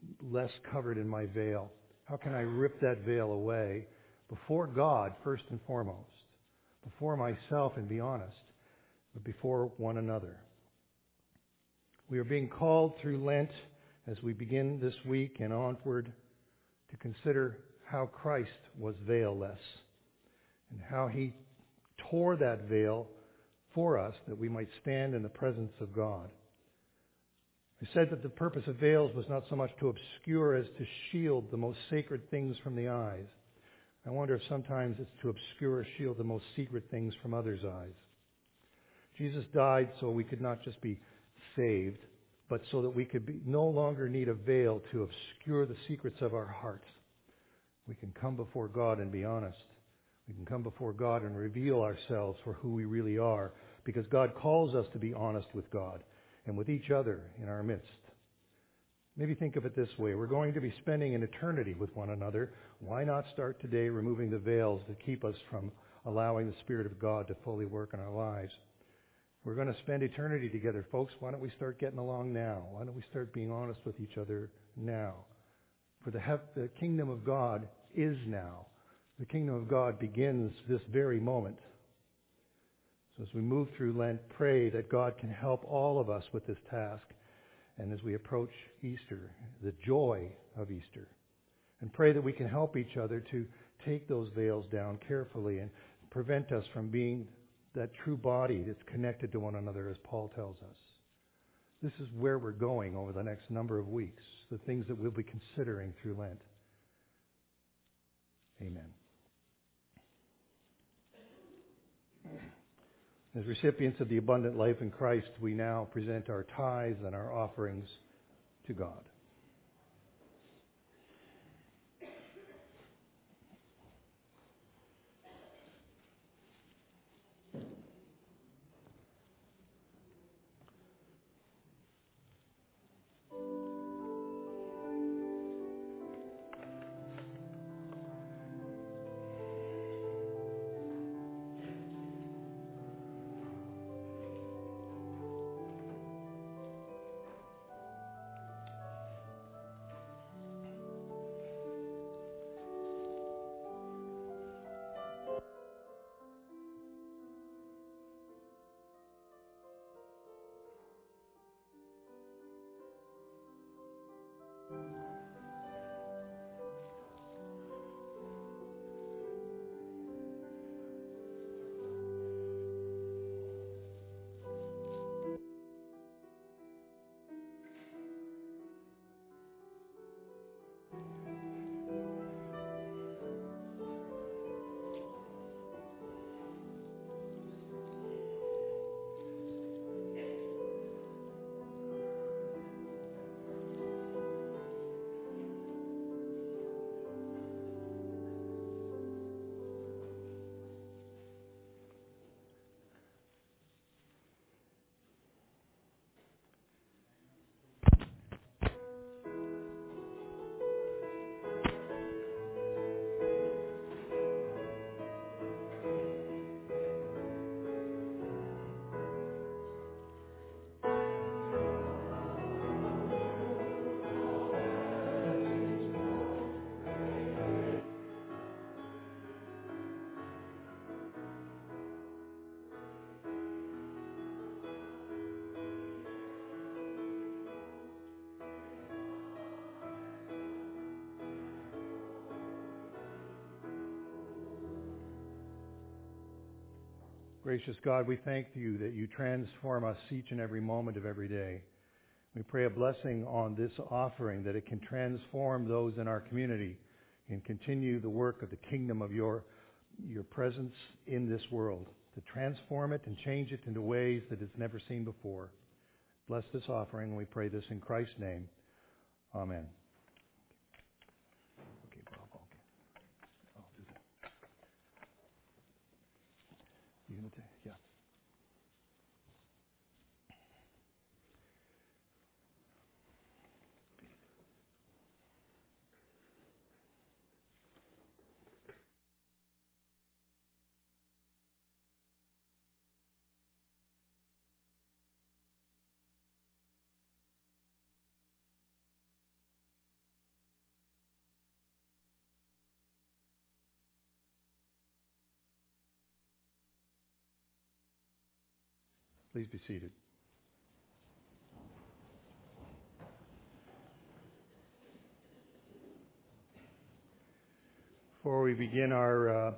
less covered in my veil? How can I rip that veil away before God, first and foremost, before myself, and be honest, but before one another? We are being called through Lent as we begin this week and onward to consider how Christ was veilless and how he tore that veil for us that we might stand in the presence of God. I said that the purpose of veils was not so much to obscure as to shield the most sacred things from the eyes. I wonder if sometimes it's to obscure or shield the most secret things from others' eyes. Jesus died so we could not just be saved, but so that we could be, no longer need a veil to obscure the secrets of our hearts. We can come before God and be honest. We can come before God and reveal ourselves for who we really are, because God calls us to be honest with God and with each other in our midst. Maybe think of it this way. We're going to be spending an eternity with one another. Why not start today removing the veils that keep us from allowing the Spirit of God to fully work in our lives? We're going to spend eternity together, folks. Why don't we start getting along now? Why don't we start being honest with each other now? For the, hef- the kingdom of God is now. The kingdom of God begins this very moment. So as we move through Lent, pray that God can help all of us with this task. And as we approach Easter, the joy of Easter. And pray that we can help each other to take those veils down carefully and prevent us from being that true body that's connected to one another, as Paul tells us. This is where we're going over the next number of weeks, the things that we'll be considering through Lent. Amen. As recipients of the abundant life in Christ, we now present our tithes and our offerings to God. Gracious God, we thank you that you transform us each and every moment of every day. We pray a blessing on this offering, that it can transform those in our community and continue the work of the kingdom of your, your presence in this world, to transform it and change it into ways that it's never seen before. Bless this offering, and we pray this in Christ's name. Amen. Okay, Bob, okay. I'll do that. You gonna take? Yeah. Please be seated. Before we begin our uh,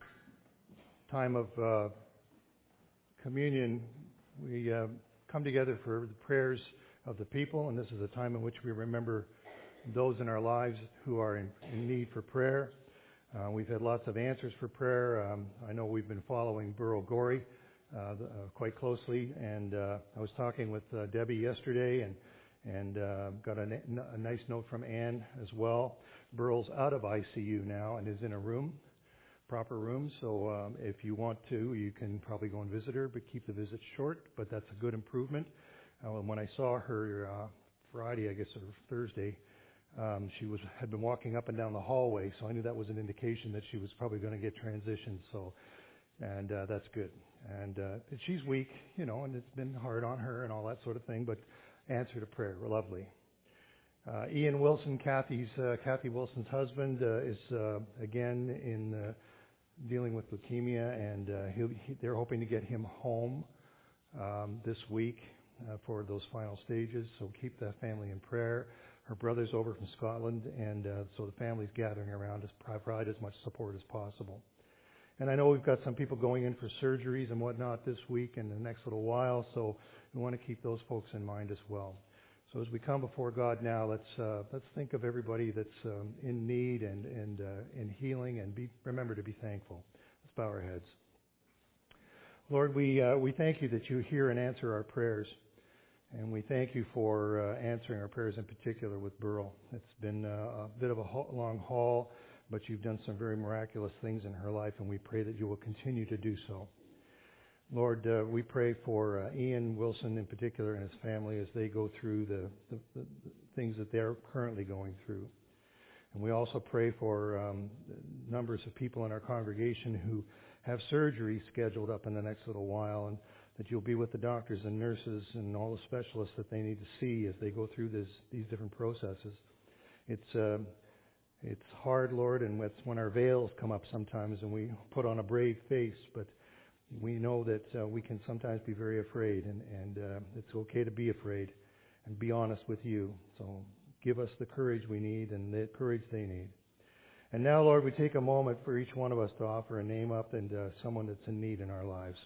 time of uh, communion, we uh, come together for the prayers of the people, and this is a time in which we remember those in our lives who are in, in need for prayer. Uh, we've had lots of answers for prayer. Um, I know we've been following Burl Gorey uh, the, uh, quite closely, and uh, I was talking with uh, Debbie yesterday, and and uh, got a, na- a nice note from Ann as well. Burl's out of I C U now and is in a room, proper room, so um, if you want to, you can probably go and visit her, but keep the visit short, but that's a good improvement. Uh, when I saw her uh, Friday, I guess, or Thursday, Um, she was had been walking up and down the hallway, so I knew that was an indication that she was probably going to get transitioned. So, and uh, that's good. And uh, she's weak, you know, and it's been hard on her and all that sort of thing. But answer to prayer, lovely. Uh, Ian Wilson, Kathy's uh, Kathy Wilson's husband, uh, is uh, again in uh, dealing with leukemia, and uh, he'll, he, they're hoping to get him home um, this week uh, for those final stages. So keep that family in prayer. Her brother's over from Scotland, and uh, so the family's gathering around to provide as much support as possible. And I know we've got some people going in for surgeries and whatnot this week and the next little while, so we want to keep those folks in mind as well. So as we come before God now, let's uh, let's think of everybody that's um, in need and and uh, in healing, and be remember to be thankful. Let's bow our heads. Lord, we uh, we thank you that you hear and answer our prayers. And we thank you for uh, answering our prayers, in particular with Burl. It's been uh, a bit of a ho- long haul, but you've done some very miraculous things in her life, and we pray that you will continue to do so. Lord, uh, we pray for uh, Ian Wilson in particular and his family as they go through the, the, the things that they're currently going through. And we also pray for um, numbers of people in our congregation who have surgery scheduled up in the next little while, and that you'll be with the doctors and nurses and all the specialists that they need to see as they go through this, these different processes. It's uh, it's hard, Lord, and it's when our veils come up sometimes and we put on a brave face, but we know that uh, we can sometimes be very afraid, and, and uh, it's okay to be afraid and be honest with you. So give us the courage we need and the courage they need. And now, Lord, we take a moment for each one of us to offer a name up and uh, someone that's in need in our lives.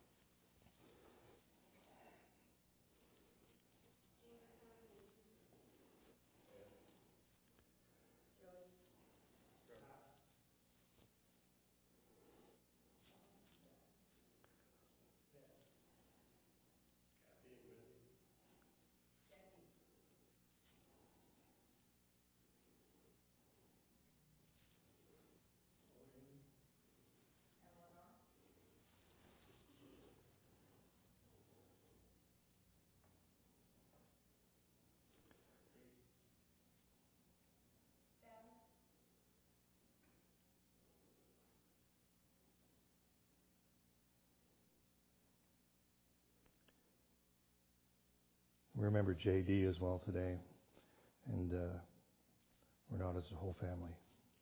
We remember J D as well today, and uh, we're not as a whole family.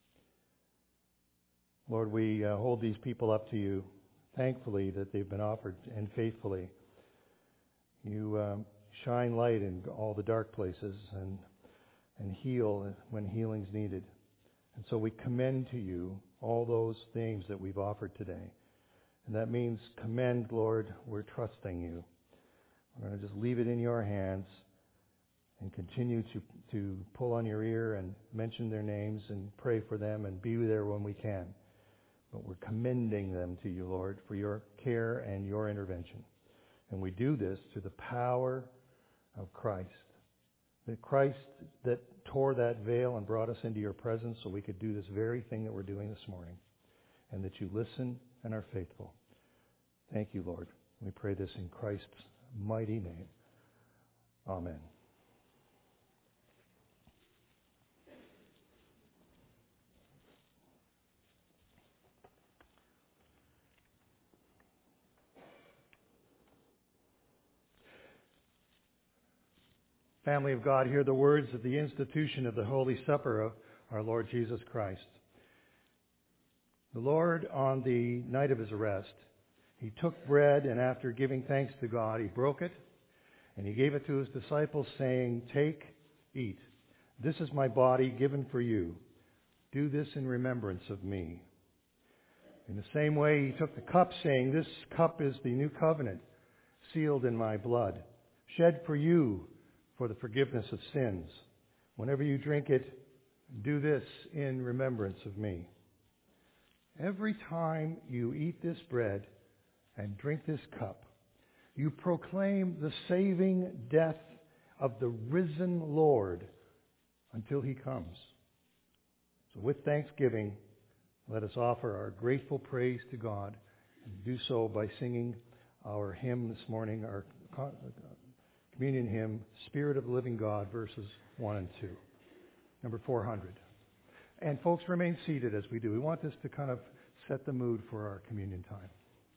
Lord, we uh, hold these people up to you, thankfully that they've been offered, and faithfully. You um, shine light in all the dark places and and heal when healing's needed. And so we commend to you all those things that we've offered today. And that means commend, Lord, we're trusting you. We're going to just leave it in your hands and continue to, to pull on your ear and mention their names and pray for them and be there when we can. But we're commending them to you, Lord, for your care and your intervention. And we do this through the power of Christ. The Christ that tore that veil and brought us into your presence so we could do this very thing that we're doing this morning. And that you listen and are faithful. Thank you, Lord. We pray this in Christ's mighty name. Amen. Family of God, hear the words of the institution of the Holy Supper of our Lord Jesus Christ. The Lord, on the night of his arrest, He took bread, and after giving thanks to God, he broke it, and he gave it to his disciples, saying, "Take, eat. This is my body given for you. Do this in remembrance of me." In the same way, he took the cup, saying, "This cup is the new covenant, sealed in my blood, shed for you for the forgiveness of sins. Whenever you drink it, do this in remembrance of me." Every time you eat this bread and drink this cup, you proclaim the saving death of the risen Lord until he comes. So with thanksgiving, let us offer our grateful praise to God, and do so by singing our hymn this morning, our communion hymn, Spirit of the Living God, verses one and two, number four hundred. And folks, remain seated as we do. We want this to kind of set the mood for our communion time.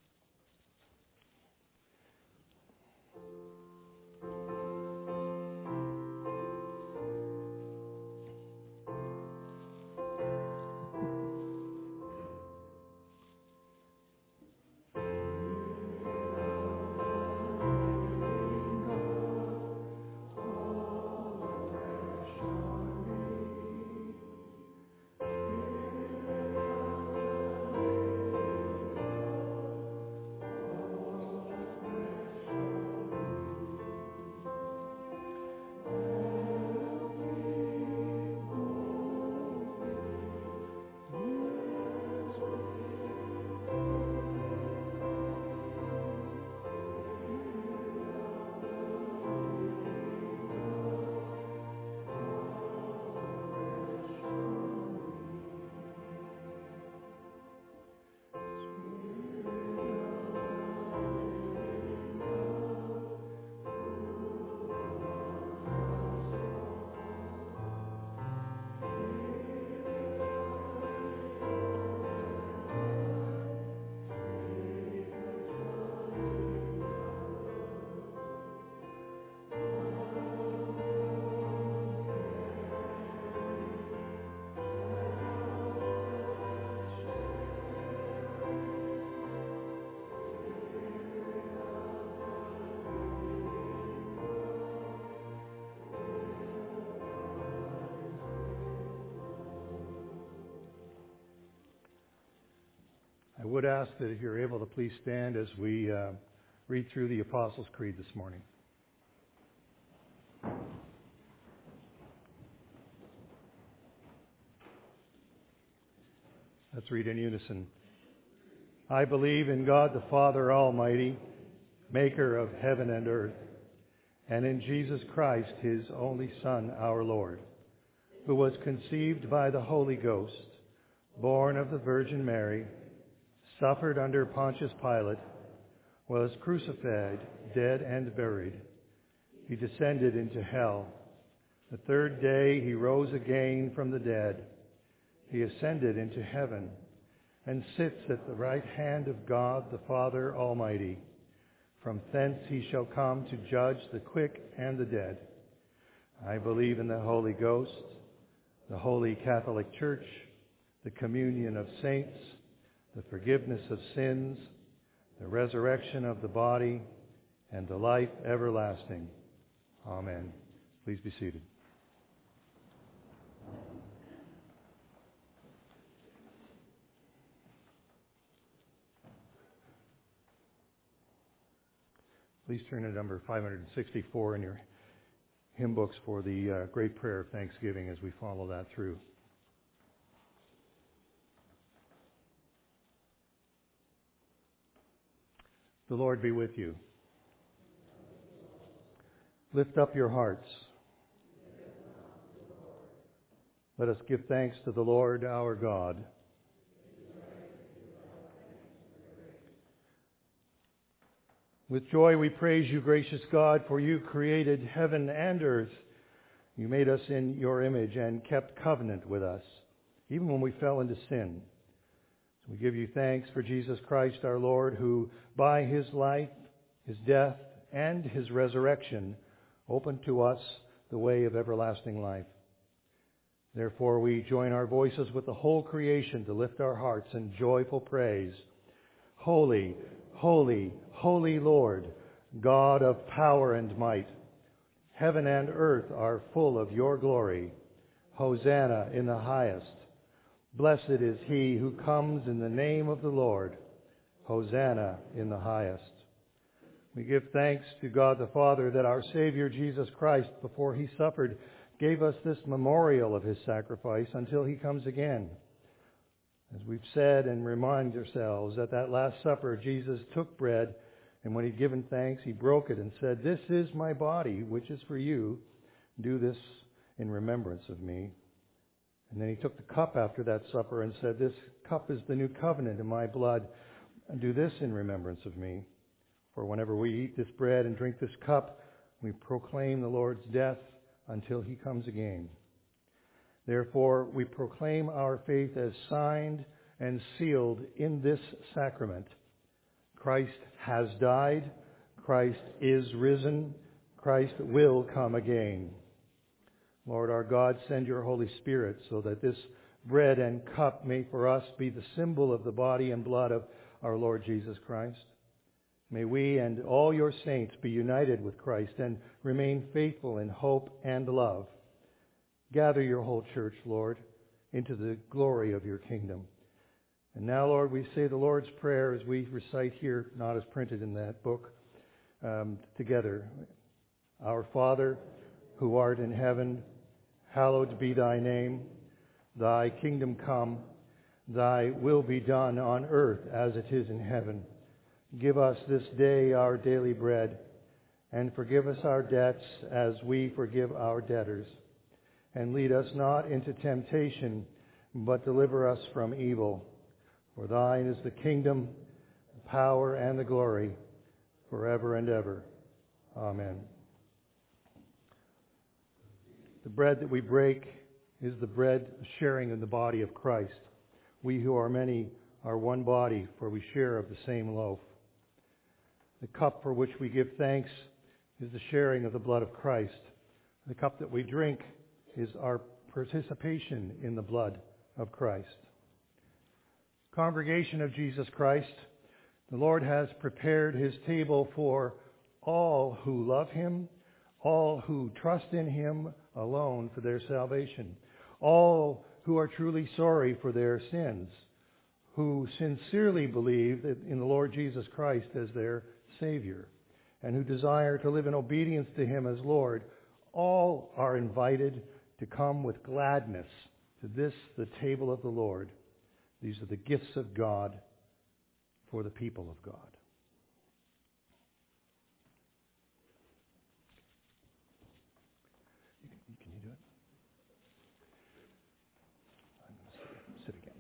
I would ask that if you're able to please stand as we uh, read through the Apostles' Creed this morning. Let's read in unison. I believe in God the Father Almighty, maker of heaven and earth, and in Jesus Christ, his only Son, our Lord, who was conceived by the Holy Ghost, born of the Virgin Mary, suffered under Pontius Pilate, was crucified, dead and buried. He descended into hell. The third day he rose again from the dead. He ascended into heaven and sits at the right hand of God the Father Almighty. From thence he shall come to judge the quick and the dead. I believe in the Holy Ghost, the Holy Catholic Church, the communion of saints, the forgiveness of sins, the resurrection of the body, and the life everlasting. Amen. Please be seated. Please turn to number five hundred sixty-four in your hymn books for the uh, great prayer of thanksgiving as we follow that through. The Lord be with you. Lift up your hearts. Let us give thanks to the Lord our God. With joy we praise you, gracious God, for you created heaven and earth. You made us in your image and kept covenant with us, even when we fell into sin. We give you thanks for Jesus Christ our Lord, who by his life, his death, and his resurrection opened to us the way of everlasting life. Therefore we join our voices with the whole creation to lift our hearts in joyful praise. Holy, Holy, holy Lord, God of power and might. Heaven and earth are full of your glory. Hosanna in the highest. Blessed is he who comes in the name of the Lord. Hosanna in the highest. We give thanks to God the Father that our Savior Jesus Christ, before he suffered, gave us this memorial of his sacrifice until he comes again. As we've said and remind ourselves, at that Last Supper, Jesus took bread, and when he'd given thanks, he broke it and said, "This is my body, which is for you. Do this in remembrance of me." And then he took the cup after that supper and said, "This cup is the new covenant in my blood. And do this in remembrance of me. For whenever we eat this bread and drink this cup, we proclaim the Lord's death until he comes again. Therefore, we proclaim our faith as signed and sealed in this sacrament. Christ has died. Christ is risen. Christ will come again. Lord our God, send your Holy Spirit so that this bread and cup may for us be the symbol of the body and blood of our Lord Jesus Christ. May we and all your saints be united with Christ and remain faithful in hope and love. Gather your whole church, Lord, into the glory of your kingdom. And now, Lord, we say the Lord's Prayer as we recite here, not as printed in that book, um, together. Our Father, who art in heaven, hallowed be thy name. Thy kingdom come. Thy will be done on earth as it is in heaven. Give us this day our daily bread, and forgive us our debts as we forgive our debtors. And lead us not into temptation, but deliver us from evil. For thine is the kingdom, the power, and the glory, forever and ever. Amen. The bread that we break is the bread sharing in the body of Christ. We who are many are one body, for we share of the same loaf. The cup for which we give thanks is the sharing of the blood of Christ. The cup that we drink is our participation in the blood of Christ. Congregation of Jesus Christ, the Lord has prepared his table for all who love him, all who trust in him alone for their salvation, all who are truly sorry for their sins, who sincerely believe in the Lord Jesus Christ as their Savior, and who desire to live in obedience to him as Lord. All are invited to come with gladness to this, the table of the Lord. These are the gifts of God for the people of God. Can you do it? I'm going to sit again.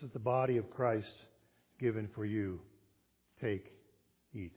is the body of Christ given for you. Take, eat.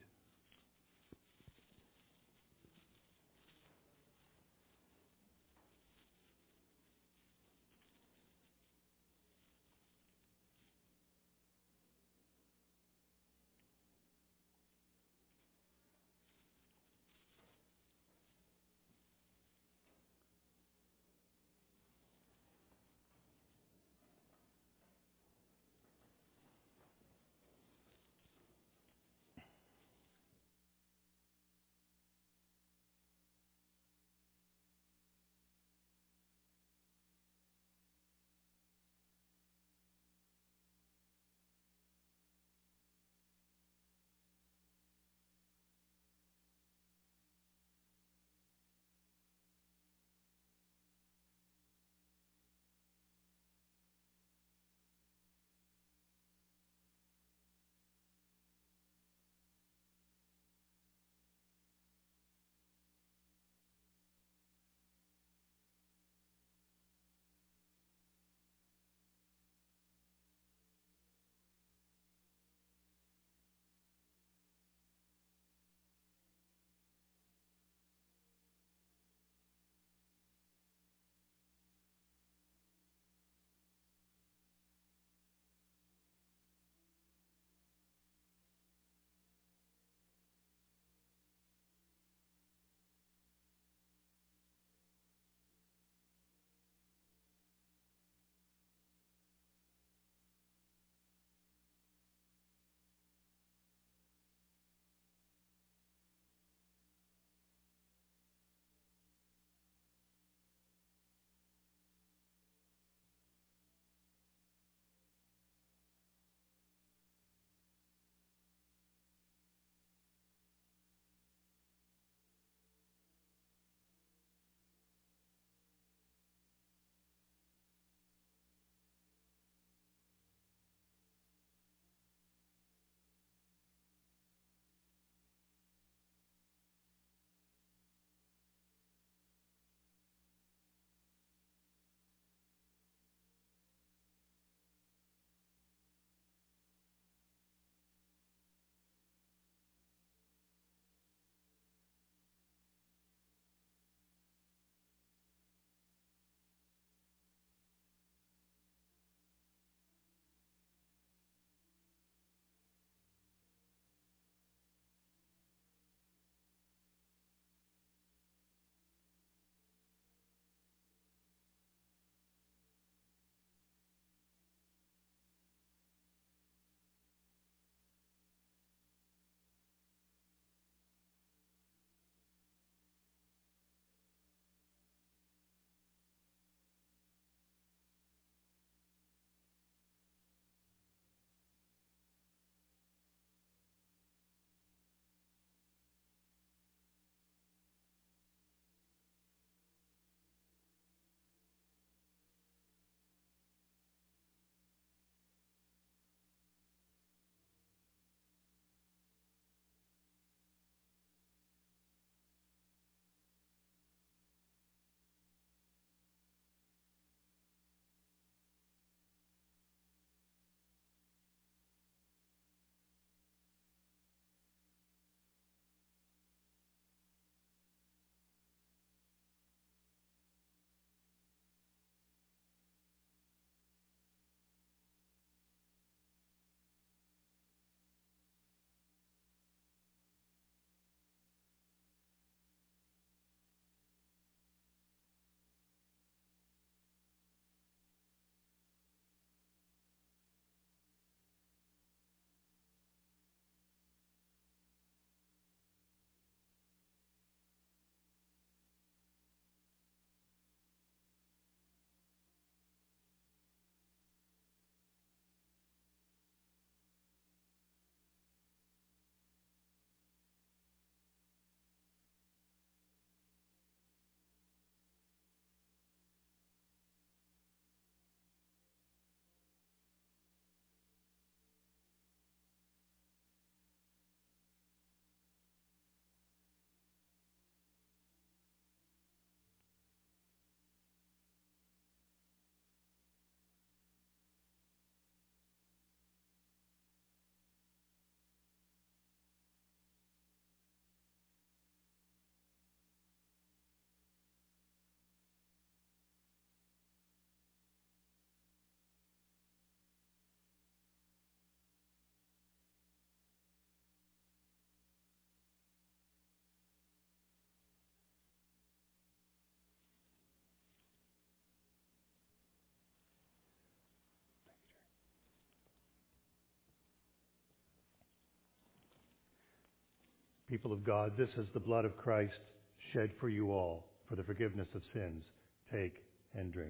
People of God, this is the blood of Christ shed for you all for the forgiveness of sins. Take and drink.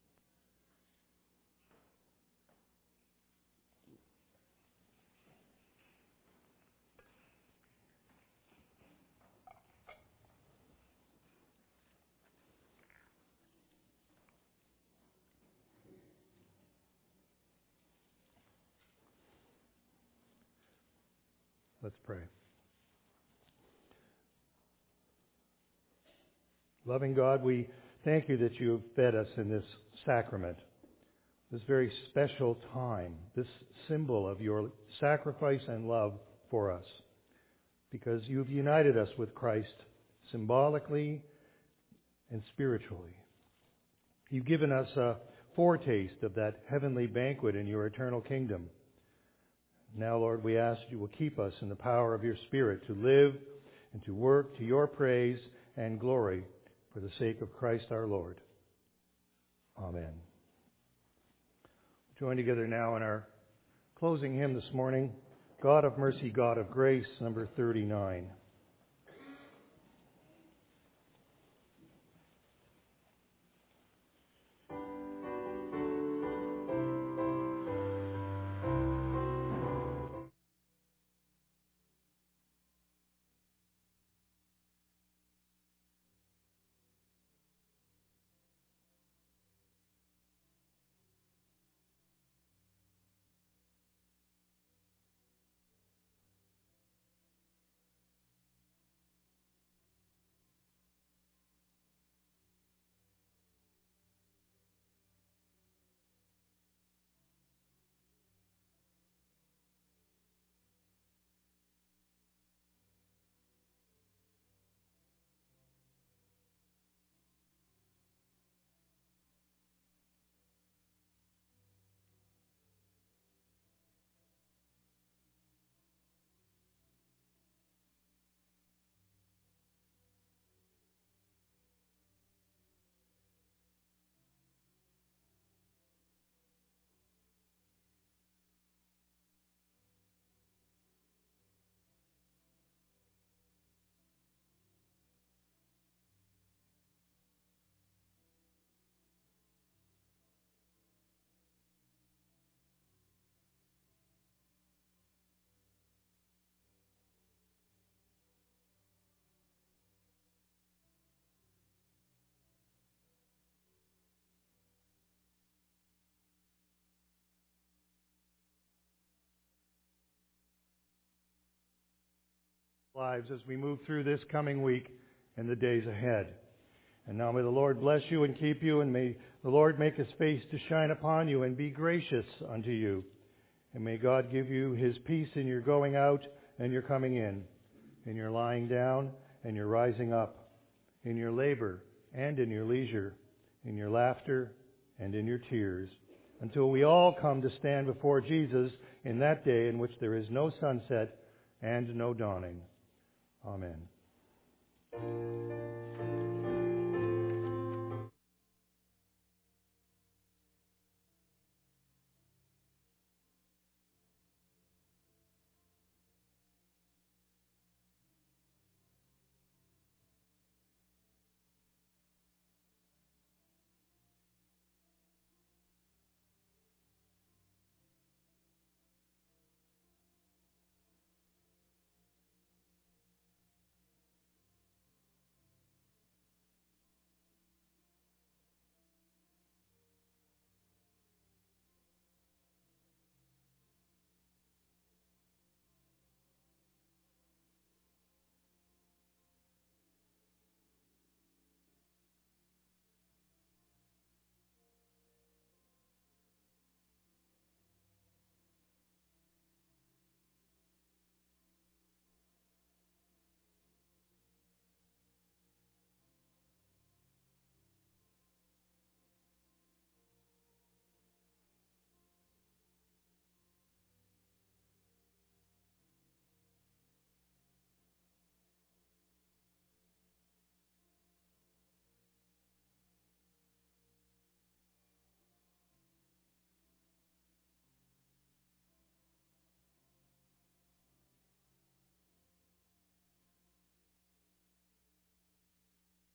Let's pray. Loving God, we thank you that you have fed us in this sacrament, this very special time, this symbol of your sacrifice and love for us, because you've united us with Christ symbolically and spiritually. You've given us a foretaste of that heavenly banquet in your eternal kingdom. Now, Lord, we ask you will keep us in the power of your Spirit to live and to work to your praise and glory for the sake of Christ our Lord. Amen. Join together now in our closing hymn this morning, God of Mercy, God of Grace, number thirty-nine. Lives as we move through this coming week and the days ahead. And now may the Lord bless you and keep you, and may the Lord make his face to shine upon you and be gracious unto you. And may God give you his peace in your going out and your coming in, in your lying down and your rising up, in your labor and in your leisure, in your laughter and in your tears, until we all come to stand before Jesus in that day in which there is no sunset and no dawning. Amen.